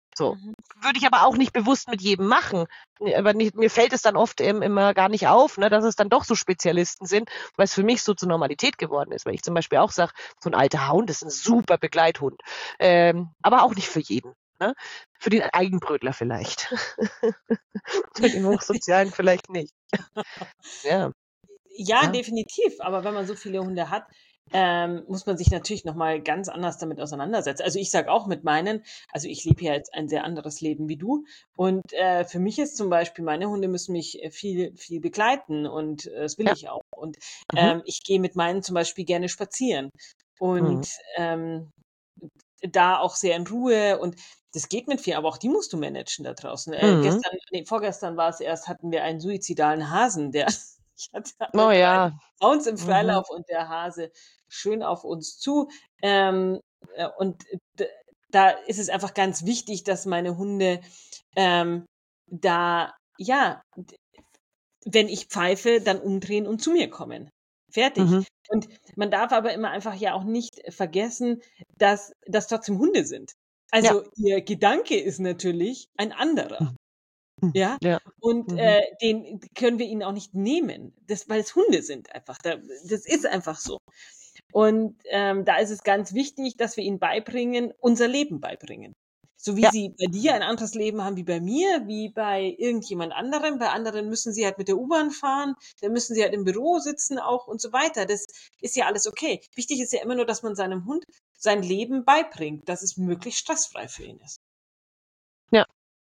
So. Mhm. Würde ich aber auch nicht bewusst mit jedem machen. Aber nicht, mir fällt es dann oft ähm, immer gar nicht auf, ne, dass es dann doch so Spezialisten sind, weil es für mich so zur Normalität geworden ist. Weil ich zum Beispiel auch sage, so ein alter Hound ist ein super Begleithund. Ähm, aber auch nicht für jeden. Ne? Für den Eigenbrötler vielleicht. Für den Hochsozialen vielleicht nicht. Ja. Ja, Ja. definitiv. Aber wenn man so viele Hunde hat, ähm, muss man sich natürlich noch mal ganz anders damit auseinandersetzen. Also ich sage auch mit meinen, also ich lebe ja jetzt ein sehr anderes Leben wie du. Und äh, für mich ist zum Beispiel, meine Hunde müssen mich äh, viel, viel begleiten und äh, das will Ja. ich auch. Und Mhm. ähm, ich gehe mit meinen zum Beispiel gerne spazieren. Mhm. Und ähm, da auch sehr in Ruhe und das geht mit vier, aber auch die musst du managen da draußen. Äh, Mhm. gestern, nee, vorgestern war es erst, hatten wir einen suizidalen Hasen, der, ich hatte alle Oh drei ja. Sounds im Mhm. Freilauf und der Hase schön auf uns zu. Ähm, äh, und d- da ist es einfach ganz wichtig, dass meine Hunde ähm, da, ja, d- wenn ich pfeife, dann umdrehen und zu mir kommen. Fertig. Mhm. Und man darf aber immer einfach ja auch nicht vergessen, dass das trotzdem Hunde sind. Ja. Also ihr Gedanke ist natürlich ein anderer, Mhm. ja? Ja. Und Mhm. äh, den können wir ihnen auch nicht nehmen, das, weil es Hunde sind einfach. Da, das ist einfach so. Und ähm, da ist es ganz wichtig, dass wir ihnen beibringen, unser Leben beibringen. So wie Ja. sie bei dir ein anderes Leben haben wie bei mir, wie bei irgendjemand anderem. Bei anderen müssen sie halt mit der U-Bahn fahren, dann müssen sie halt im Büro sitzen auch und so weiter. Das ist ja alles okay. Wichtig ist ja immer nur, dass man seinem Hund sein Leben beibringt, dass es möglichst stressfrei für ihn ist. Ja.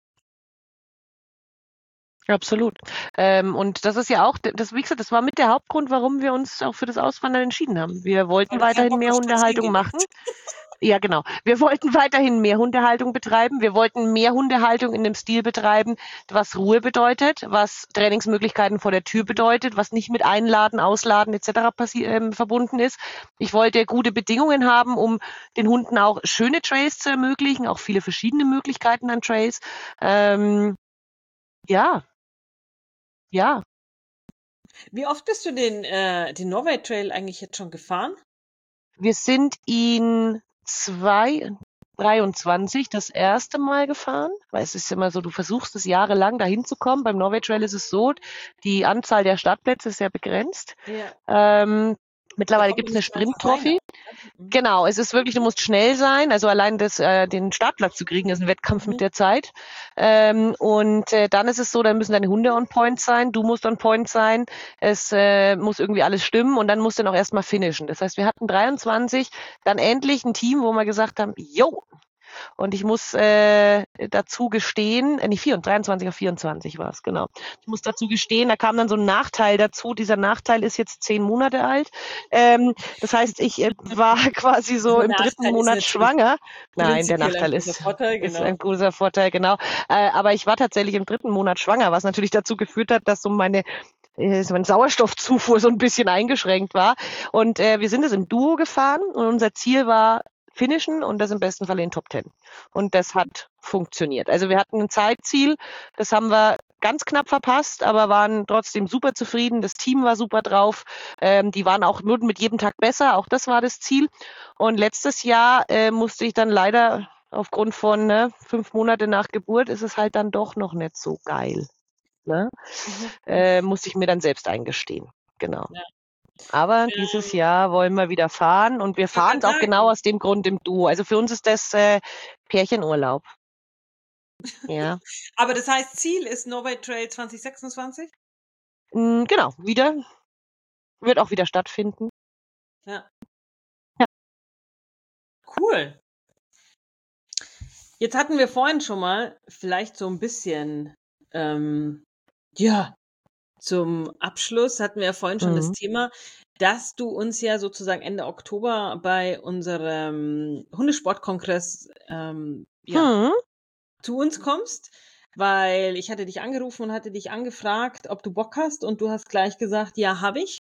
Absolut. Ähm, und das ist ja auch, das, wie gesagt, das war mit der Hauptgrund, warum wir uns auch für das Auswandern entschieden haben. Wir wollten Weil du keinen weiterhin Bock mehr auf Spazieren Hundehaltung gehen machen. hast. Ja, genau. Wir wollten weiterhin mehr Hundehaltung betreiben. Wir wollten mehr Hundehaltung in dem Stil betreiben, was Ruhe bedeutet, was Trainingsmöglichkeiten vor der Tür bedeutet, was nicht mit Einladen, Ausladen et cetera passi- ähm, verbunden ist. Ich wollte gute Bedingungen haben, um den Hunden auch schöne Trails zu ermöglichen, auch viele verschiedene Möglichkeiten an Trails. Ähm, ja, ja. Wie oft bist du den, äh, den Norway Trail eigentlich jetzt schon gefahren? Wir sind ihn zwei dreiundzwanzig das erste Mal gefahren, weil es ist immer so, du versuchst es jahrelang dahin zu kommen. Beim Norway Trail ist es so, die Anzahl der Startplätze ist sehr begrenzt. Ja, Ähm, da mittlerweile kommt gibt man es eine nicht so einfach rein Sprint-Trophy. auch. Ne? Mhm. Genau, es ist wirklich, du musst schnell sein. Also allein das, äh, den Startplatz zu kriegen, ist ein Wettkampf mit Mhm. der Zeit. Ähm, und äh, dann ist es so, dann müssen deine Hunde on point sein, du musst on point sein. Es äh, muss irgendwie alles stimmen und dann musst du noch erstmal finishen. Das heißt, wir hatten dreiundzwanzig dann endlich ein Team, wo wir gesagt haben, jo, und ich muss äh, dazu gestehen, äh, nicht vierundzwanzig, dreiundzwanzig auf vierundzwanzig war es, genau. Ich muss dazu gestehen, da kam dann so ein Nachteil dazu. Dieser Nachteil ist jetzt zehn Monate alt. Ähm, das heißt, ich äh, war quasi so Der im dritten Nachteil ist Monat natürlich schwanger. Nein, der prinzipiell ein Nachteil großer ist, Vorteil, ist genau. ein großer Vorteil, genau. Äh, aber ich war tatsächlich im dritten Monat schwanger, was natürlich dazu geführt hat, dass so meine äh, so meine Sauerstoffzufuhr so ein bisschen eingeschränkt war. Und äh, wir sind es im Duo gefahren und unser Ziel war finishen und das im besten Fall in den Top Ten. Und das hat funktioniert. Also wir hatten ein Zeitziel, das haben wir ganz knapp verpasst, aber waren trotzdem super zufrieden. Das Team war super drauf. Ähm, die waren auch nur mit jedem Tag besser. Auch das war das Ziel. Und letztes Jahr äh, musste ich dann leider aufgrund von ne, fünf Monate nach Geburt ist es halt dann doch noch nicht so geil. Ne? Mhm. Äh, musste ich mir dann selbst eingestehen. Genau. Ja. Aber dieses Ähm, Jahr wollen wir wieder fahren und wir ich wollte fahren gerade es auch genau sagen, aus dem Grund im Duo. Also für uns ist das äh, Pärchenurlaub. Ja. aber das heißt, Ziel ist Norway Trail zwanzig sechsundzwanzig? Mm, genau, wieder, wird auch wieder stattfinden. Ja, Ja. cool. Jetzt hatten wir vorhin schon mal vielleicht so ein bisschen, ähm, ja, zum Abschluss hatten wir ja vorhin schon das Mhm. Thema, dass du uns ja sozusagen Ende Oktober bei unserem Hundesportkongress ähm, ja, Hm. zu uns kommst, weil ich hatte dich angerufen und hatte dich angefragt, ob du Bock hast und du hast gleich gesagt, ja, habe ich.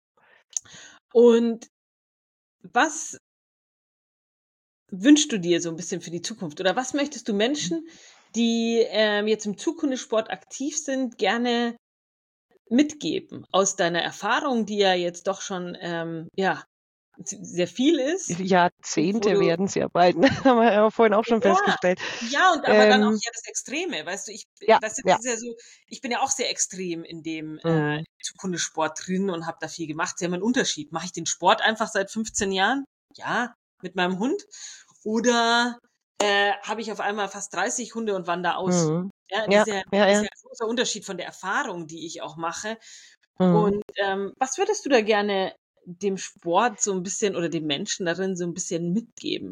Und was wünschst du dir so ein bisschen für die Zukunft? Oder was möchtest du Menschen, die ähm, jetzt im Zukunftssport aktiv sind, gerne mitgeben aus deiner Erfahrung, die ja jetzt doch schon ähm, ja sehr viel ist. Jahrzehnte werden es ja bald, ne? Haben wir ja vorhin auch schon Ja, festgestellt. ja, und aber dann auch Ähm, ja das Extreme, weißt du, ich ja, weißt du, das ja. ist ja so, ich bin ja auch sehr extrem in dem äh, Mhm. Kundensport drin und habe da viel gemacht. Sie haben einen Unterschied. Mache ich den Sport einfach seit fünfzehn Jahren? Ja, mit meinem Hund. Oder äh, habe ich auf einmal fast dreißig Hunde und wandere aus? Mhm. Ja, das Ja, ist ja, ja, das ist ja. ja ein großer Unterschied von der Erfahrung, die ich auch mache. Mhm. Und ähm, was würdest du da gerne dem Sport so ein bisschen oder den Menschen darin so ein bisschen mitgeben?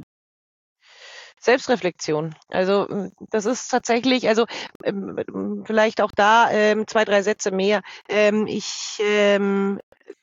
Selbstreflexion. Also m, das ist tatsächlich, also ähm, m, vielleicht auch da ähm, zwei, drei Sätze mehr. Ähm, ich ähm,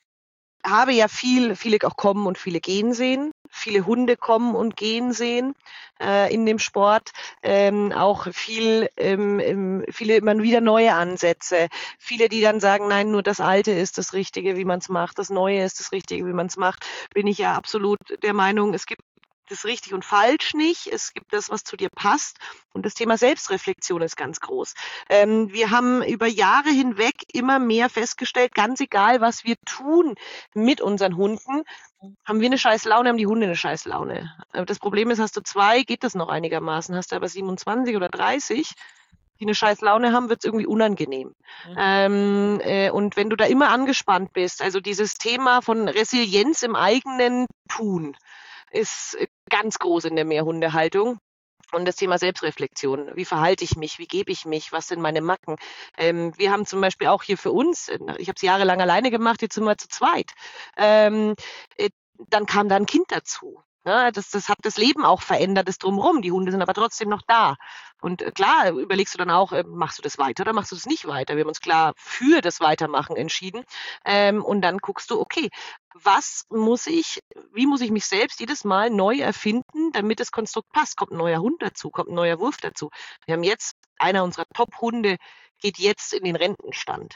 habe ja viel, viele auch kommen und viele gehen sehen. Viele Hunde kommen und gehen sehen äh, in dem Sport. Ähm, auch viel, ähm, ähm, viele immer wieder neue Ansätze. Viele, die dann sagen, nein, nur das Alte ist das Richtige, wie man es macht. Das Neue ist das Richtige, wie man es macht. Bin ich ja absolut der Meinung, es gibt das richtig und falsch nicht. Es gibt das, was zu dir passt. Und das Thema Selbstreflexion ist ganz groß. Ähm, wir haben über Jahre hinweg immer mehr festgestellt, ganz egal, was wir tun mit unseren Hunden, haben wir eine scheiß Laune, haben die Hunde eine scheiß Laune. Das Problem ist, hast du zwei, geht das noch einigermaßen. Hast du aber siebenundzwanzig oder dreißig, die eine scheiß Laune haben, wird es irgendwie unangenehm. Mhm. Ähm, äh, und wenn du da immer angespannt bist, also dieses Thema von Resilienz im eigenen Tun ist ganz groß in der Mehrhundehaltung. Und das Thema Selbstreflexion. Wie verhalte ich mich? Wie gebe ich mich? Was sind meine Macken? Ähm, wir haben zum Beispiel auch hier für uns, ich habe es jahrelang alleine gemacht, jetzt sind wir zu zweit. Ähm, äh, dann kam da ein Kind dazu. Ja, das, das hat das Leben auch verändert, das drumherum. Die Hunde sind aber trotzdem noch da. Und äh, klar, überlegst du dann auch, äh, machst du das weiter oder machst du das nicht weiter? Wir haben uns klar für das Weitermachen entschieden. Ähm, und dann guckst du, okay, was muss ich, wie muss ich mich selbst jedes Mal neu erfinden, damit das Konstrukt passt? Kommt ein neuer Hund dazu, kommt ein neuer Wurf dazu. Wir haben jetzt, einer unserer Top-Hunde geht jetzt in den Rentenstand.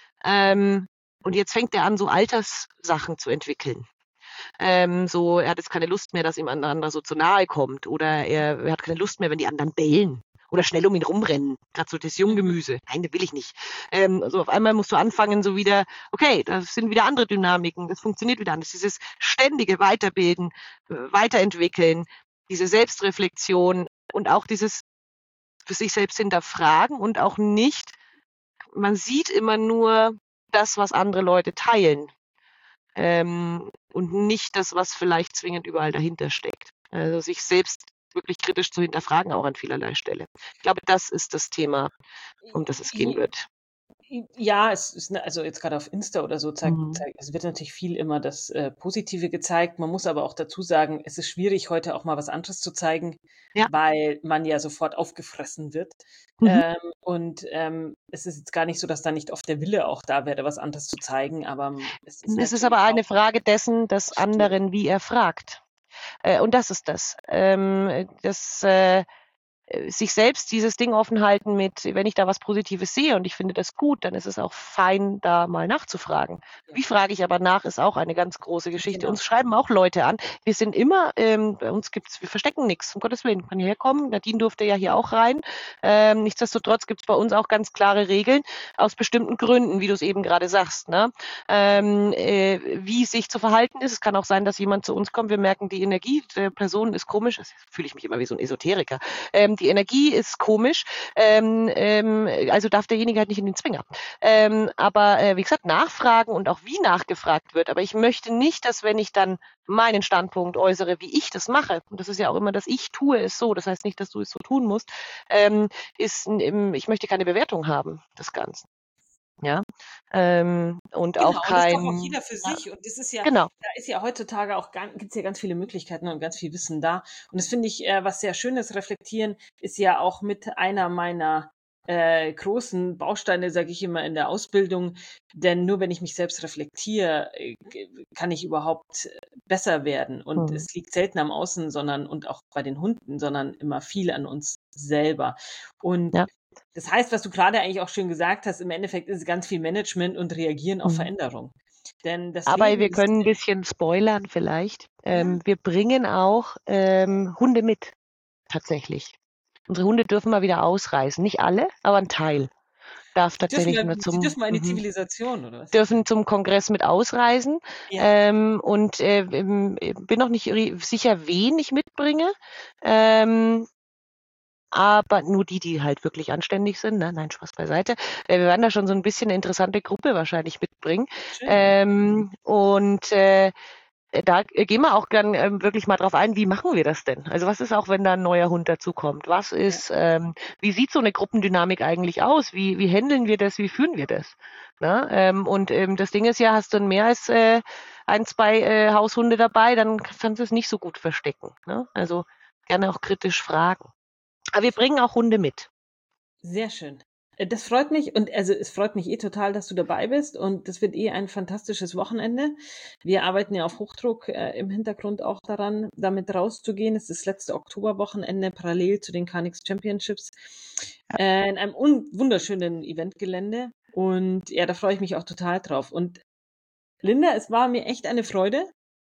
Ähm, und jetzt fängt er an, so Alterssachen zu entwickeln. Ähm, so, er hat jetzt keine Lust mehr, dass ihm ein anderer so zu nahe kommt. Oder er, er hat keine Lust mehr, wenn die anderen bellen. Oder schnell um ihn rumrennen. Gerade so das Mhm. Junggemüse. Nein, das will ich nicht. Ähm, also auf einmal musst du anfangen, so wieder, okay, das sind wieder andere Dynamiken. Das funktioniert wieder anders. Dieses ständige Weiterbilden, äh, Weiterentwickeln, diese Selbstreflexion und auch dieses für sich selbst hinterfragen und auch nicht, man sieht immer nur das, was andere Leute teilen. Ähm, und nicht das, was vielleicht zwingend überall dahinter steckt. Also sich selbst wirklich kritisch zu hinterfragen, auch an vielerlei Stelle. Ich glaube, das ist das Thema, um das es gehen wird. Ja, es ist, ne, also jetzt gerade auf Insta oder so zeigt, Mhm. zeigt, es wird natürlich viel immer das äh, Positive gezeigt. Man muss aber auch dazu sagen, es ist schwierig, heute auch mal was anderes zu zeigen, Ja. weil man ja sofort aufgefressen wird. Mhm. Ähm, und ähm, es ist jetzt gar nicht so, dass da nicht oft der Wille auch da wäre, was anderes zu zeigen, aber ähm, es ist Es ist natürlich aber auch eine Frage dessen, des schwierig. anderen, wie er fragt. Äh, und das ist das. Ähm, das äh, sich selbst dieses Ding offen halten mit, wenn ich da was Positives sehe und ich finde das gut, dann ist es auch fein, da mal nachzufragen. Ja, Wie frage ich aber nach, ist auch eine ganz große Geschichte. genau. Uns schreiben auch Leute an. Wir sind immer, ähm, bei uns gibt's, wir verstecken nichts, um Gottes Willen, kann hierher kommen. Nadine durfte ja hier auch rein. Ähm, nichtsdestotrotz gibt's bei uns auch ganz klare Regeln, aus bestimmten Gründen, wie du es eben gerade sagst. Ne? Ähm, äh, wie sich zu verhalten ist. Es kann auch sein, dass jemand zu uns kommt, wir merken, die Energie der Person ist komisch. Das fühle ich mich immer wie so ein Esoteriker. Ähm, die Energie ist komisch, ähm, ähm, also darf derjenige halt nicht in den Zwinger. Ähm, aber äh, wie gesagt, nachfragen und auch wie nachgefragt wird. Aber ich möchte nicht, dass wenn ich dann meinen Standpunkt äußere, wie ich das mache, und das ist ja auch immer, dass ich tue es so, das heißt nicht, dass du es so tun musst, ähm, ist, ich möchte keine Bewertung haben des Ganzen. Ja, ähm, und auch Genau, und das darf auch kein, jeder für ja, sich. Und das ist ja, genau. da ist ja heutzutage auch ganz, gibt's ja ganz viele Möglichkeiten und ganz viel Wissen da. Und das finde ich, äh, was sehr Schönes, reflektieren, ist ja auch mit einer meiner äh, großen Bausteine, sage ich immer, in der Ausbildung. Denn nur wenn ich mich selbst reflektiere, äh, kann ich überhaupt äh, besser werden. Und Hm. es liegt selten am Außen, sondern und auch bei den Hunden, sondern immer viel an uns selber. Und Ja. das heißt, was du gerade eigentlich auch schön gesagt hast, im Endeffekt ist es ganz viel Management und Reagieren auf Hm. Veränderung. Denn das Aber Leben wir ist können ein bisschen spoilern vielleicht. ja, Ähm, wir bringen auch ähm, Hunde mit, tatsächlich. Unsere Hunde dürfen mal wieder ausreisen. Nicht alle, aber ein Teil. darf Sie dürfen tatsächlich mal nur Sie zum dürfen mal in die mhm. Zivilisation, oder was? Dürfen zum Kongress mit ausreisen. Ja. Ähm, und, äh, ähm, bin noch nicht ri sicher, wen ich mitbringe. Ähm aber nur die, die halt wirklich anständig sind, ne? Nein, Spaß beiseite. Äh, wir werden da schon so 'n bisschen 'ne interessante Gruppe wahrscheinlich mitbringen. Schön, ja. Ähm, und, äh, da gehen wir auch dann, ähm, wirklich mal drauf ein, wie machen wir das denn? Also, was ist auch, wenn da 'n neuer Hund dazukommt? Was Ja. ist, ähm wie sieht so 'ne Gruppendynamik eigentlich aus? Wie wie händeln wir das? Wie führen wir das? Ne? Ähm, und, ähm, das Ding ist ja, hast du mehr als, äh, ein, zwei, äh, Haushunde dabei, dann kannst du's nicht so gut verstecken, ne? Also, gerne auch kritisch fragen. Aber wir bringen auch Hunde mit. Sehr schön. Äh, das freut mich und also, es freut mich eh total, dass du dabei bist und das wird eh ein fantastisches Wochenende. Wir arbeiten ja auf Hochdruck, äh, im Hintergrund auch daran, damit rauszugehen. Es ist das letzte Oktoberwochenende parallel zu den Carnix Championships, Ja. äh, in einem un wunderschönen Eventgelände und ja, da freue ich mich auch total drauf. Und Linda, es war mir echt eine Freude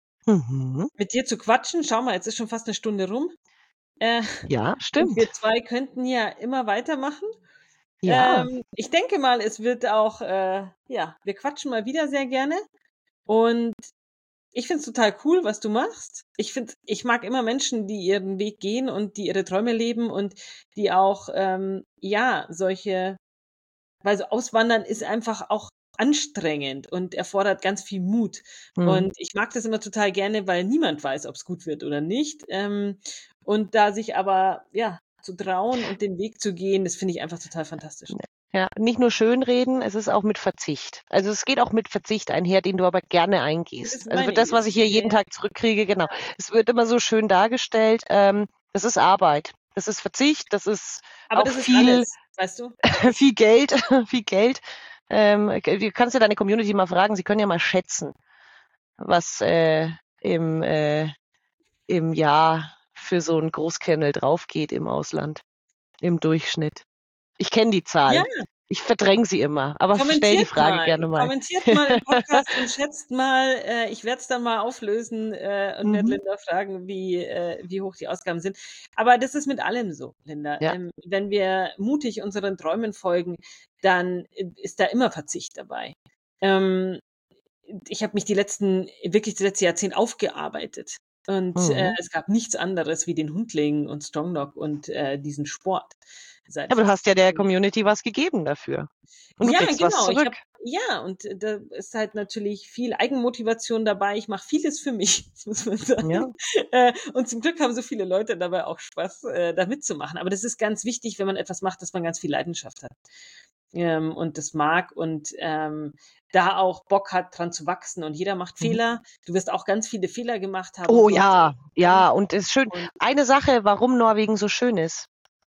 Mhm. mit dir zu quatschen. Schau mal, jetzt ist schon fast 'ne Stunde rum. Äh, Ja, und wir stimmt. zwei könnten ja immer weitermachen. Ja. Ähm, ich denke mal, es wird auch, äh ja, wir quatschen mal wieder sehr gerne und ich finde es total cool, was du machst. Ich finde ich mag immer Menschen, die ihren Weg gehen und die ihre Träume leben und die auch, ähm, ja, solche weil so Auswandern ist einfach auch anstrengend und erfordert ganz viel Mut. Mhm. Und ich mag das immer total gerne, weil niemand weiß, ob's gut wird oder nicht. Ähm, und da sich aber, ja, zu trauen und den Weg zu gehen, das finde ich einfach total fantastisch. Ja, nicht nur schönreden, es ist auch mit Verzicht. Also, es geht auch mit Verzicht einher, den du aber gerne Das eingehst. Also, für meine das, ich. was Es ich hier ja, jeden ja. Tag zurückkriege, genau. Ja. Es wird immer so schön dargestellt, ähm, das ist Arbeit. Das ist Verzicht, das ist Aber auch das ist viel alles, weißt du? Das viel Geld viel Geld. Ähm, g du kannst ja deine Community mal fragen, sie können ja mal schätzen, was, äh, im, äh im Jahr für so 'n Großkennel draufgeht im Ausland, im Durchschnitt. Ich kenne die Ja. Zahl. Ich verdränge sie immer, aber f stell die Kommentiert Frage mal. gerne mal. Kommentiert mal im Podcast und schätzt mal. Äh, ich werde es dann mal auflösen, äh, und werde Mhm. Linda fragen, wie äh, wie hoch die Ausgaben sind. Aber das ist mit allem so, Linda. Ja. Ähm, wenn wir mutig unseren Träumen folgen, dann i ist da immer Verzicht dabei. Ähm, ich habe mich die letzten wirklich das letzte Jahrzehnt aufgearbeitet und, äh, Mhm. es gab nichts anderes wie den Hundling und Strong Dog und, äh, diesen Sport seit Aber du fast hast ja der Community was gegeben dafür und du Ja, kriegst was genau. Ich habe zurück. ja, und da ist halt natürlich viel Eigenmotivation dabei. Ich mache vieles für mich, das muss man sagen. Ja. Äh, und zum Glück haben so viele Leute dabei auch Spaß, äh, da mitzumachen. Aber das ist ganz wichtig, wenn man etwas macht, dass man ganz viel Leidenschaft hat, ähm, und das mag und, ähm, da auch Bock hat, dran zu wachsen. Und jeder macht Mhm. Fehler. Du wirst auch ganz viele Fehler gemacht haben Oh dort, ja, ne? ja, und ist schön Und eine Sache, warum Norwegen so schön ist: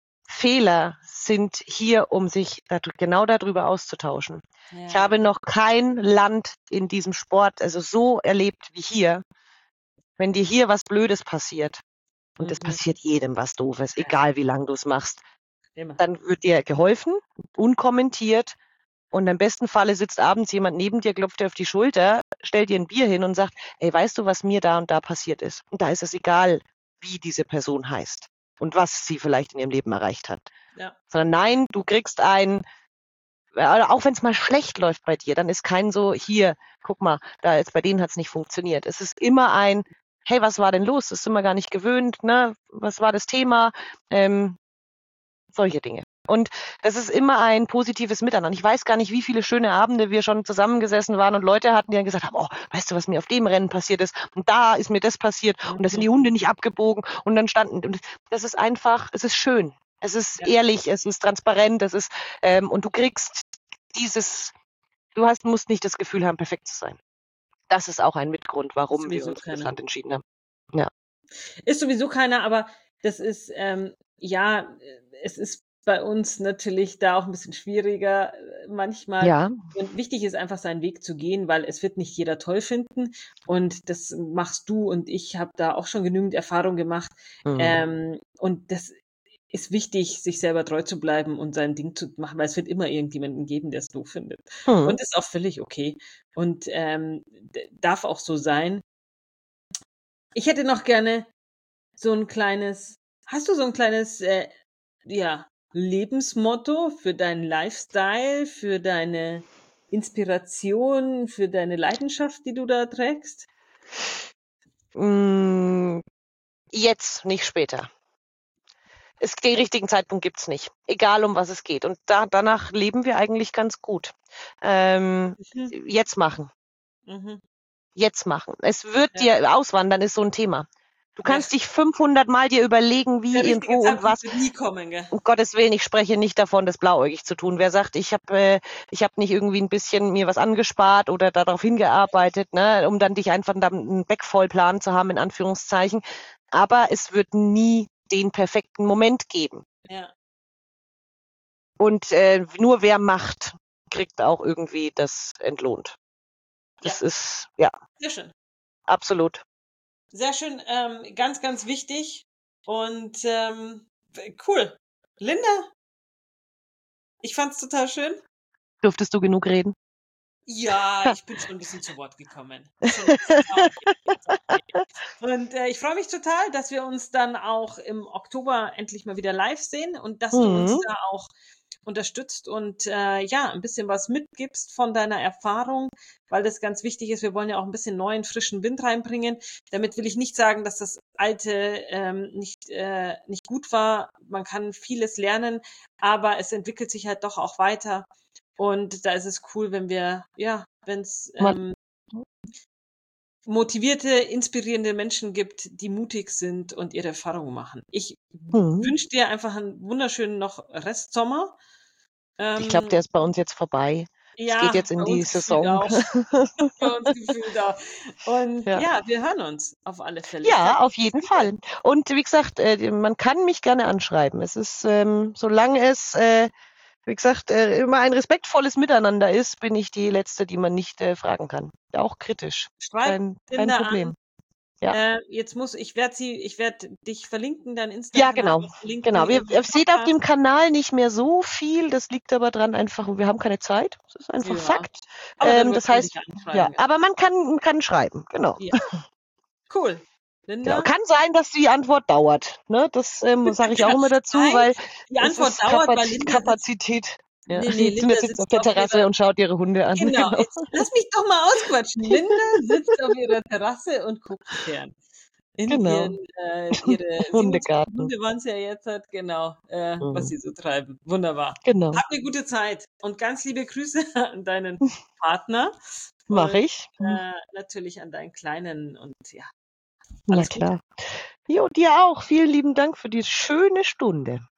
Fehler sind hier, um sich da dr genau da drüber auszutauschen. Ich Ja. habe noch kein Land in diesem Sport, also, so erlebt wie hier. Wenn dir hier was Blödes passiert und es Mhm. passiert jedem was Doofes, Ja. egal wie lang du's machst, Immer. dann wird dir geholfen, unkommentiert und im besten Falle sitzt abends jemand neben dir, klopft dir auf die Schulter, stellt dir 'n Bier hin und sagt: „Ey, weißt du, was mir da und da passiert ist?“ Und da ist es egal, wie diese Person heißt und was sie vielleicht in ihrem Leben erreicht hat. Ja. Sondern nein, du kriegst ein äh, auch wenn's mal schlecht läuft bei dir, dann ist kein so: „Hier, guck mal, da jetzt bei denen hat's nicht funktioniert.“ Es ist immer ein: „Hey, was war denn los? Das sind wir gar nicht gewöhnt, ne? Was war das Thema?“ Ähm, solche Dinge. Und es ist immer ein positives Miteinander. Ich weiß gar nicht, wie viele schöne Abende wir schon zusammengesessen waren und Leute hatten, die dann gesagt haben: „Oh, weißt du, was mir auf dem Rennen passiert ist? Und da ist mir das passiert und da sind Mhm. die Hunde nicht abgebogen.“ Und dann standen und das ist einfach es ist schön. Es ist Ja. ehrlich, es ist transparent, es ist ähm, und du kriegst dieses du hast musst nicht das Gefühl haben, perfekt zu sein. Das ist auch ein Mitgrund, Ist warum wir sowieso uns für das keiner. Land entschieden haben. Ja. Ist sowieso keiner, aber das ist, ähm ja, äh, es ist bei uns natürlich da auch 'n bisschen schwieriger, äh, manchmal. Ja. Und wichtig ist einfach, seinen Weg zu gehen, weil es wird nicht jeder toll finden. Und das machst du und ich habe da auch schon genügend Erfahrung gemacht. Mhm. Ähm, und das ist wichtig, sich selber treu zu bleiben und sein Ding zu machen, weil es wird immer irgendjemanden geben, der's doof findet. Mhm. Und ist auch völlig okay und, ähm, d darf auch so sein. Ich hätte noch gerne so 'n kleines hast du so 'n kleines, äh, ja Lebensmotto, für deinen Lifestyle, für deine Inspiration, für deine Leidenschaft, die du da trägst? Hm, jetzt, nicht später. Es, den richtigen Zeitpunkt gibt's nicht, egal um was es geht. Und da, danach leben wir eigentlich ganz gut. Ähm, Mhm. jetzt machen, Mhm. jetzt machen. Es wird Ja. dir auswandern, ist so ein Thema. Du Ja. kannst dich fünfhundert Mal dir überlegen, Der wie und richtige wo und Zeitpunkt was. wird nie kommen, gell? Um Gottes Willen, ich spreche nicht davon, das blauäugig zu tun. Wer sagt, ich habe äh, ich hab nicht irgendwie ein bisschen mir was angespart oder darauf hingearbeitet, ne, um dann dich einfach dann einen Backvollplan zu haben, in Anführungszeichen. Aber es wird nie den perfekten Moment geben. Ja. Und äh, nur wer macht, kriegt auch irgendwie das entlohnt. Das Ja. ist, ja, Sehr schön. absolut. Sehr schön, ähm, ganz, ganz wichtig und ähm, cool. Linda, ich fand's total schön. Durftest du genug reden? Ja, ich bin schon ein bisschen zu Wort gekommen. Ist schon, ist auch okay, ist auch okay. Und äh, ich freue mich total, dass wir uns dann auch im Oktober endlich mal wieder live sehen und dass du uns Mhm. da auch unterstützt und äh, ja, ein bisschen was mitgibst von deiner Erfahrung, weil das ganz wichtig ist. Wir wollen ja auch ein bisschen neuen, frischen Wind reinbringen. Damit will ich nicht sagen, dass das Alte ähm, nicht, äh, nicht gut war. Man kann vieles lernen, aber es entwickelt sich halt doch auch weiter. Und da ist es cool, wenn wir, ja, wenn es Man, ähm, motivierte, inspirierende Menschen gibt, die mutig sind und ihre Erfahrungen machen. Ich mhm. wünsche dir einfach einen wunderschönen noch Restsommer. Ich glaube, Ähm, der ist bei uns jetzt vorbei. Es geht ja, jetzt in bei die uns gefühlt Saison. auch. Bei uns gefühlt auch. Und Ja. ja, wir hören uns auf alle Fälle. Ich sage Ja, auf bis jeden wieder. Fall. Und wie gesagt, äh, man kann mich gerne anschreiben. Es ist, ähm, solange es, äh, wie gesagt, äh, immer ein respektvolles Miteinander ist, bin ich die Letzte, die man nicht äh, fragen kann. Auch kritisch. Schreib Kein, kein Linda an. Problem. Ja. Äh, jetzt muss ich werde sie, ich werde dich verlinken, deinen Ja, Insta-Kanal genau. verlinken Genau. Wir, in ihr den seht auf dem Podcast. Kanal nicht mehr so viel. Das liegt aber dran einfach, wir haben keine Zeit. Das ist einfach Ja, Fakt. aber Ähm, darüber das kann man dich heißt, ja, anschreiben. Ja. aber man kann, kann schreiben. Genau. Ja. Cool. Genau. Linda? Kann sein, dass die Antwort dauert. Ne? Das ähm, sage ich auch immer dazu, Nein, weil die es Antwort ist dauert, weil Kapaz Linda sitzt. Kapazität. Ja. Nee, nee, Linda Linda sitzt auf sitzt der auf ihrer. Terrasse und schaut ihre Hunde an. Genau, Genau. jetzt lass mich doch mal ausquatschen. Linda sitzt auf ihrer Terrasse und guckt fern. In ihren, Genau. äh, ihre siebenundzwanzig Hundegarten. Hunde waren's ja jetzt halt, genau, äh, was Mhm. sie so treiben. Wunderbar. Genau. Hab 'ne gute Zeit und ganz liebe Grüße an deinen Partner Mache und, ich. äh, natürlich an deinen Kleinen und ja, Na alles Gute. klar. Jo, dir auch. Vielen lieben Dank für die schöne Stunde.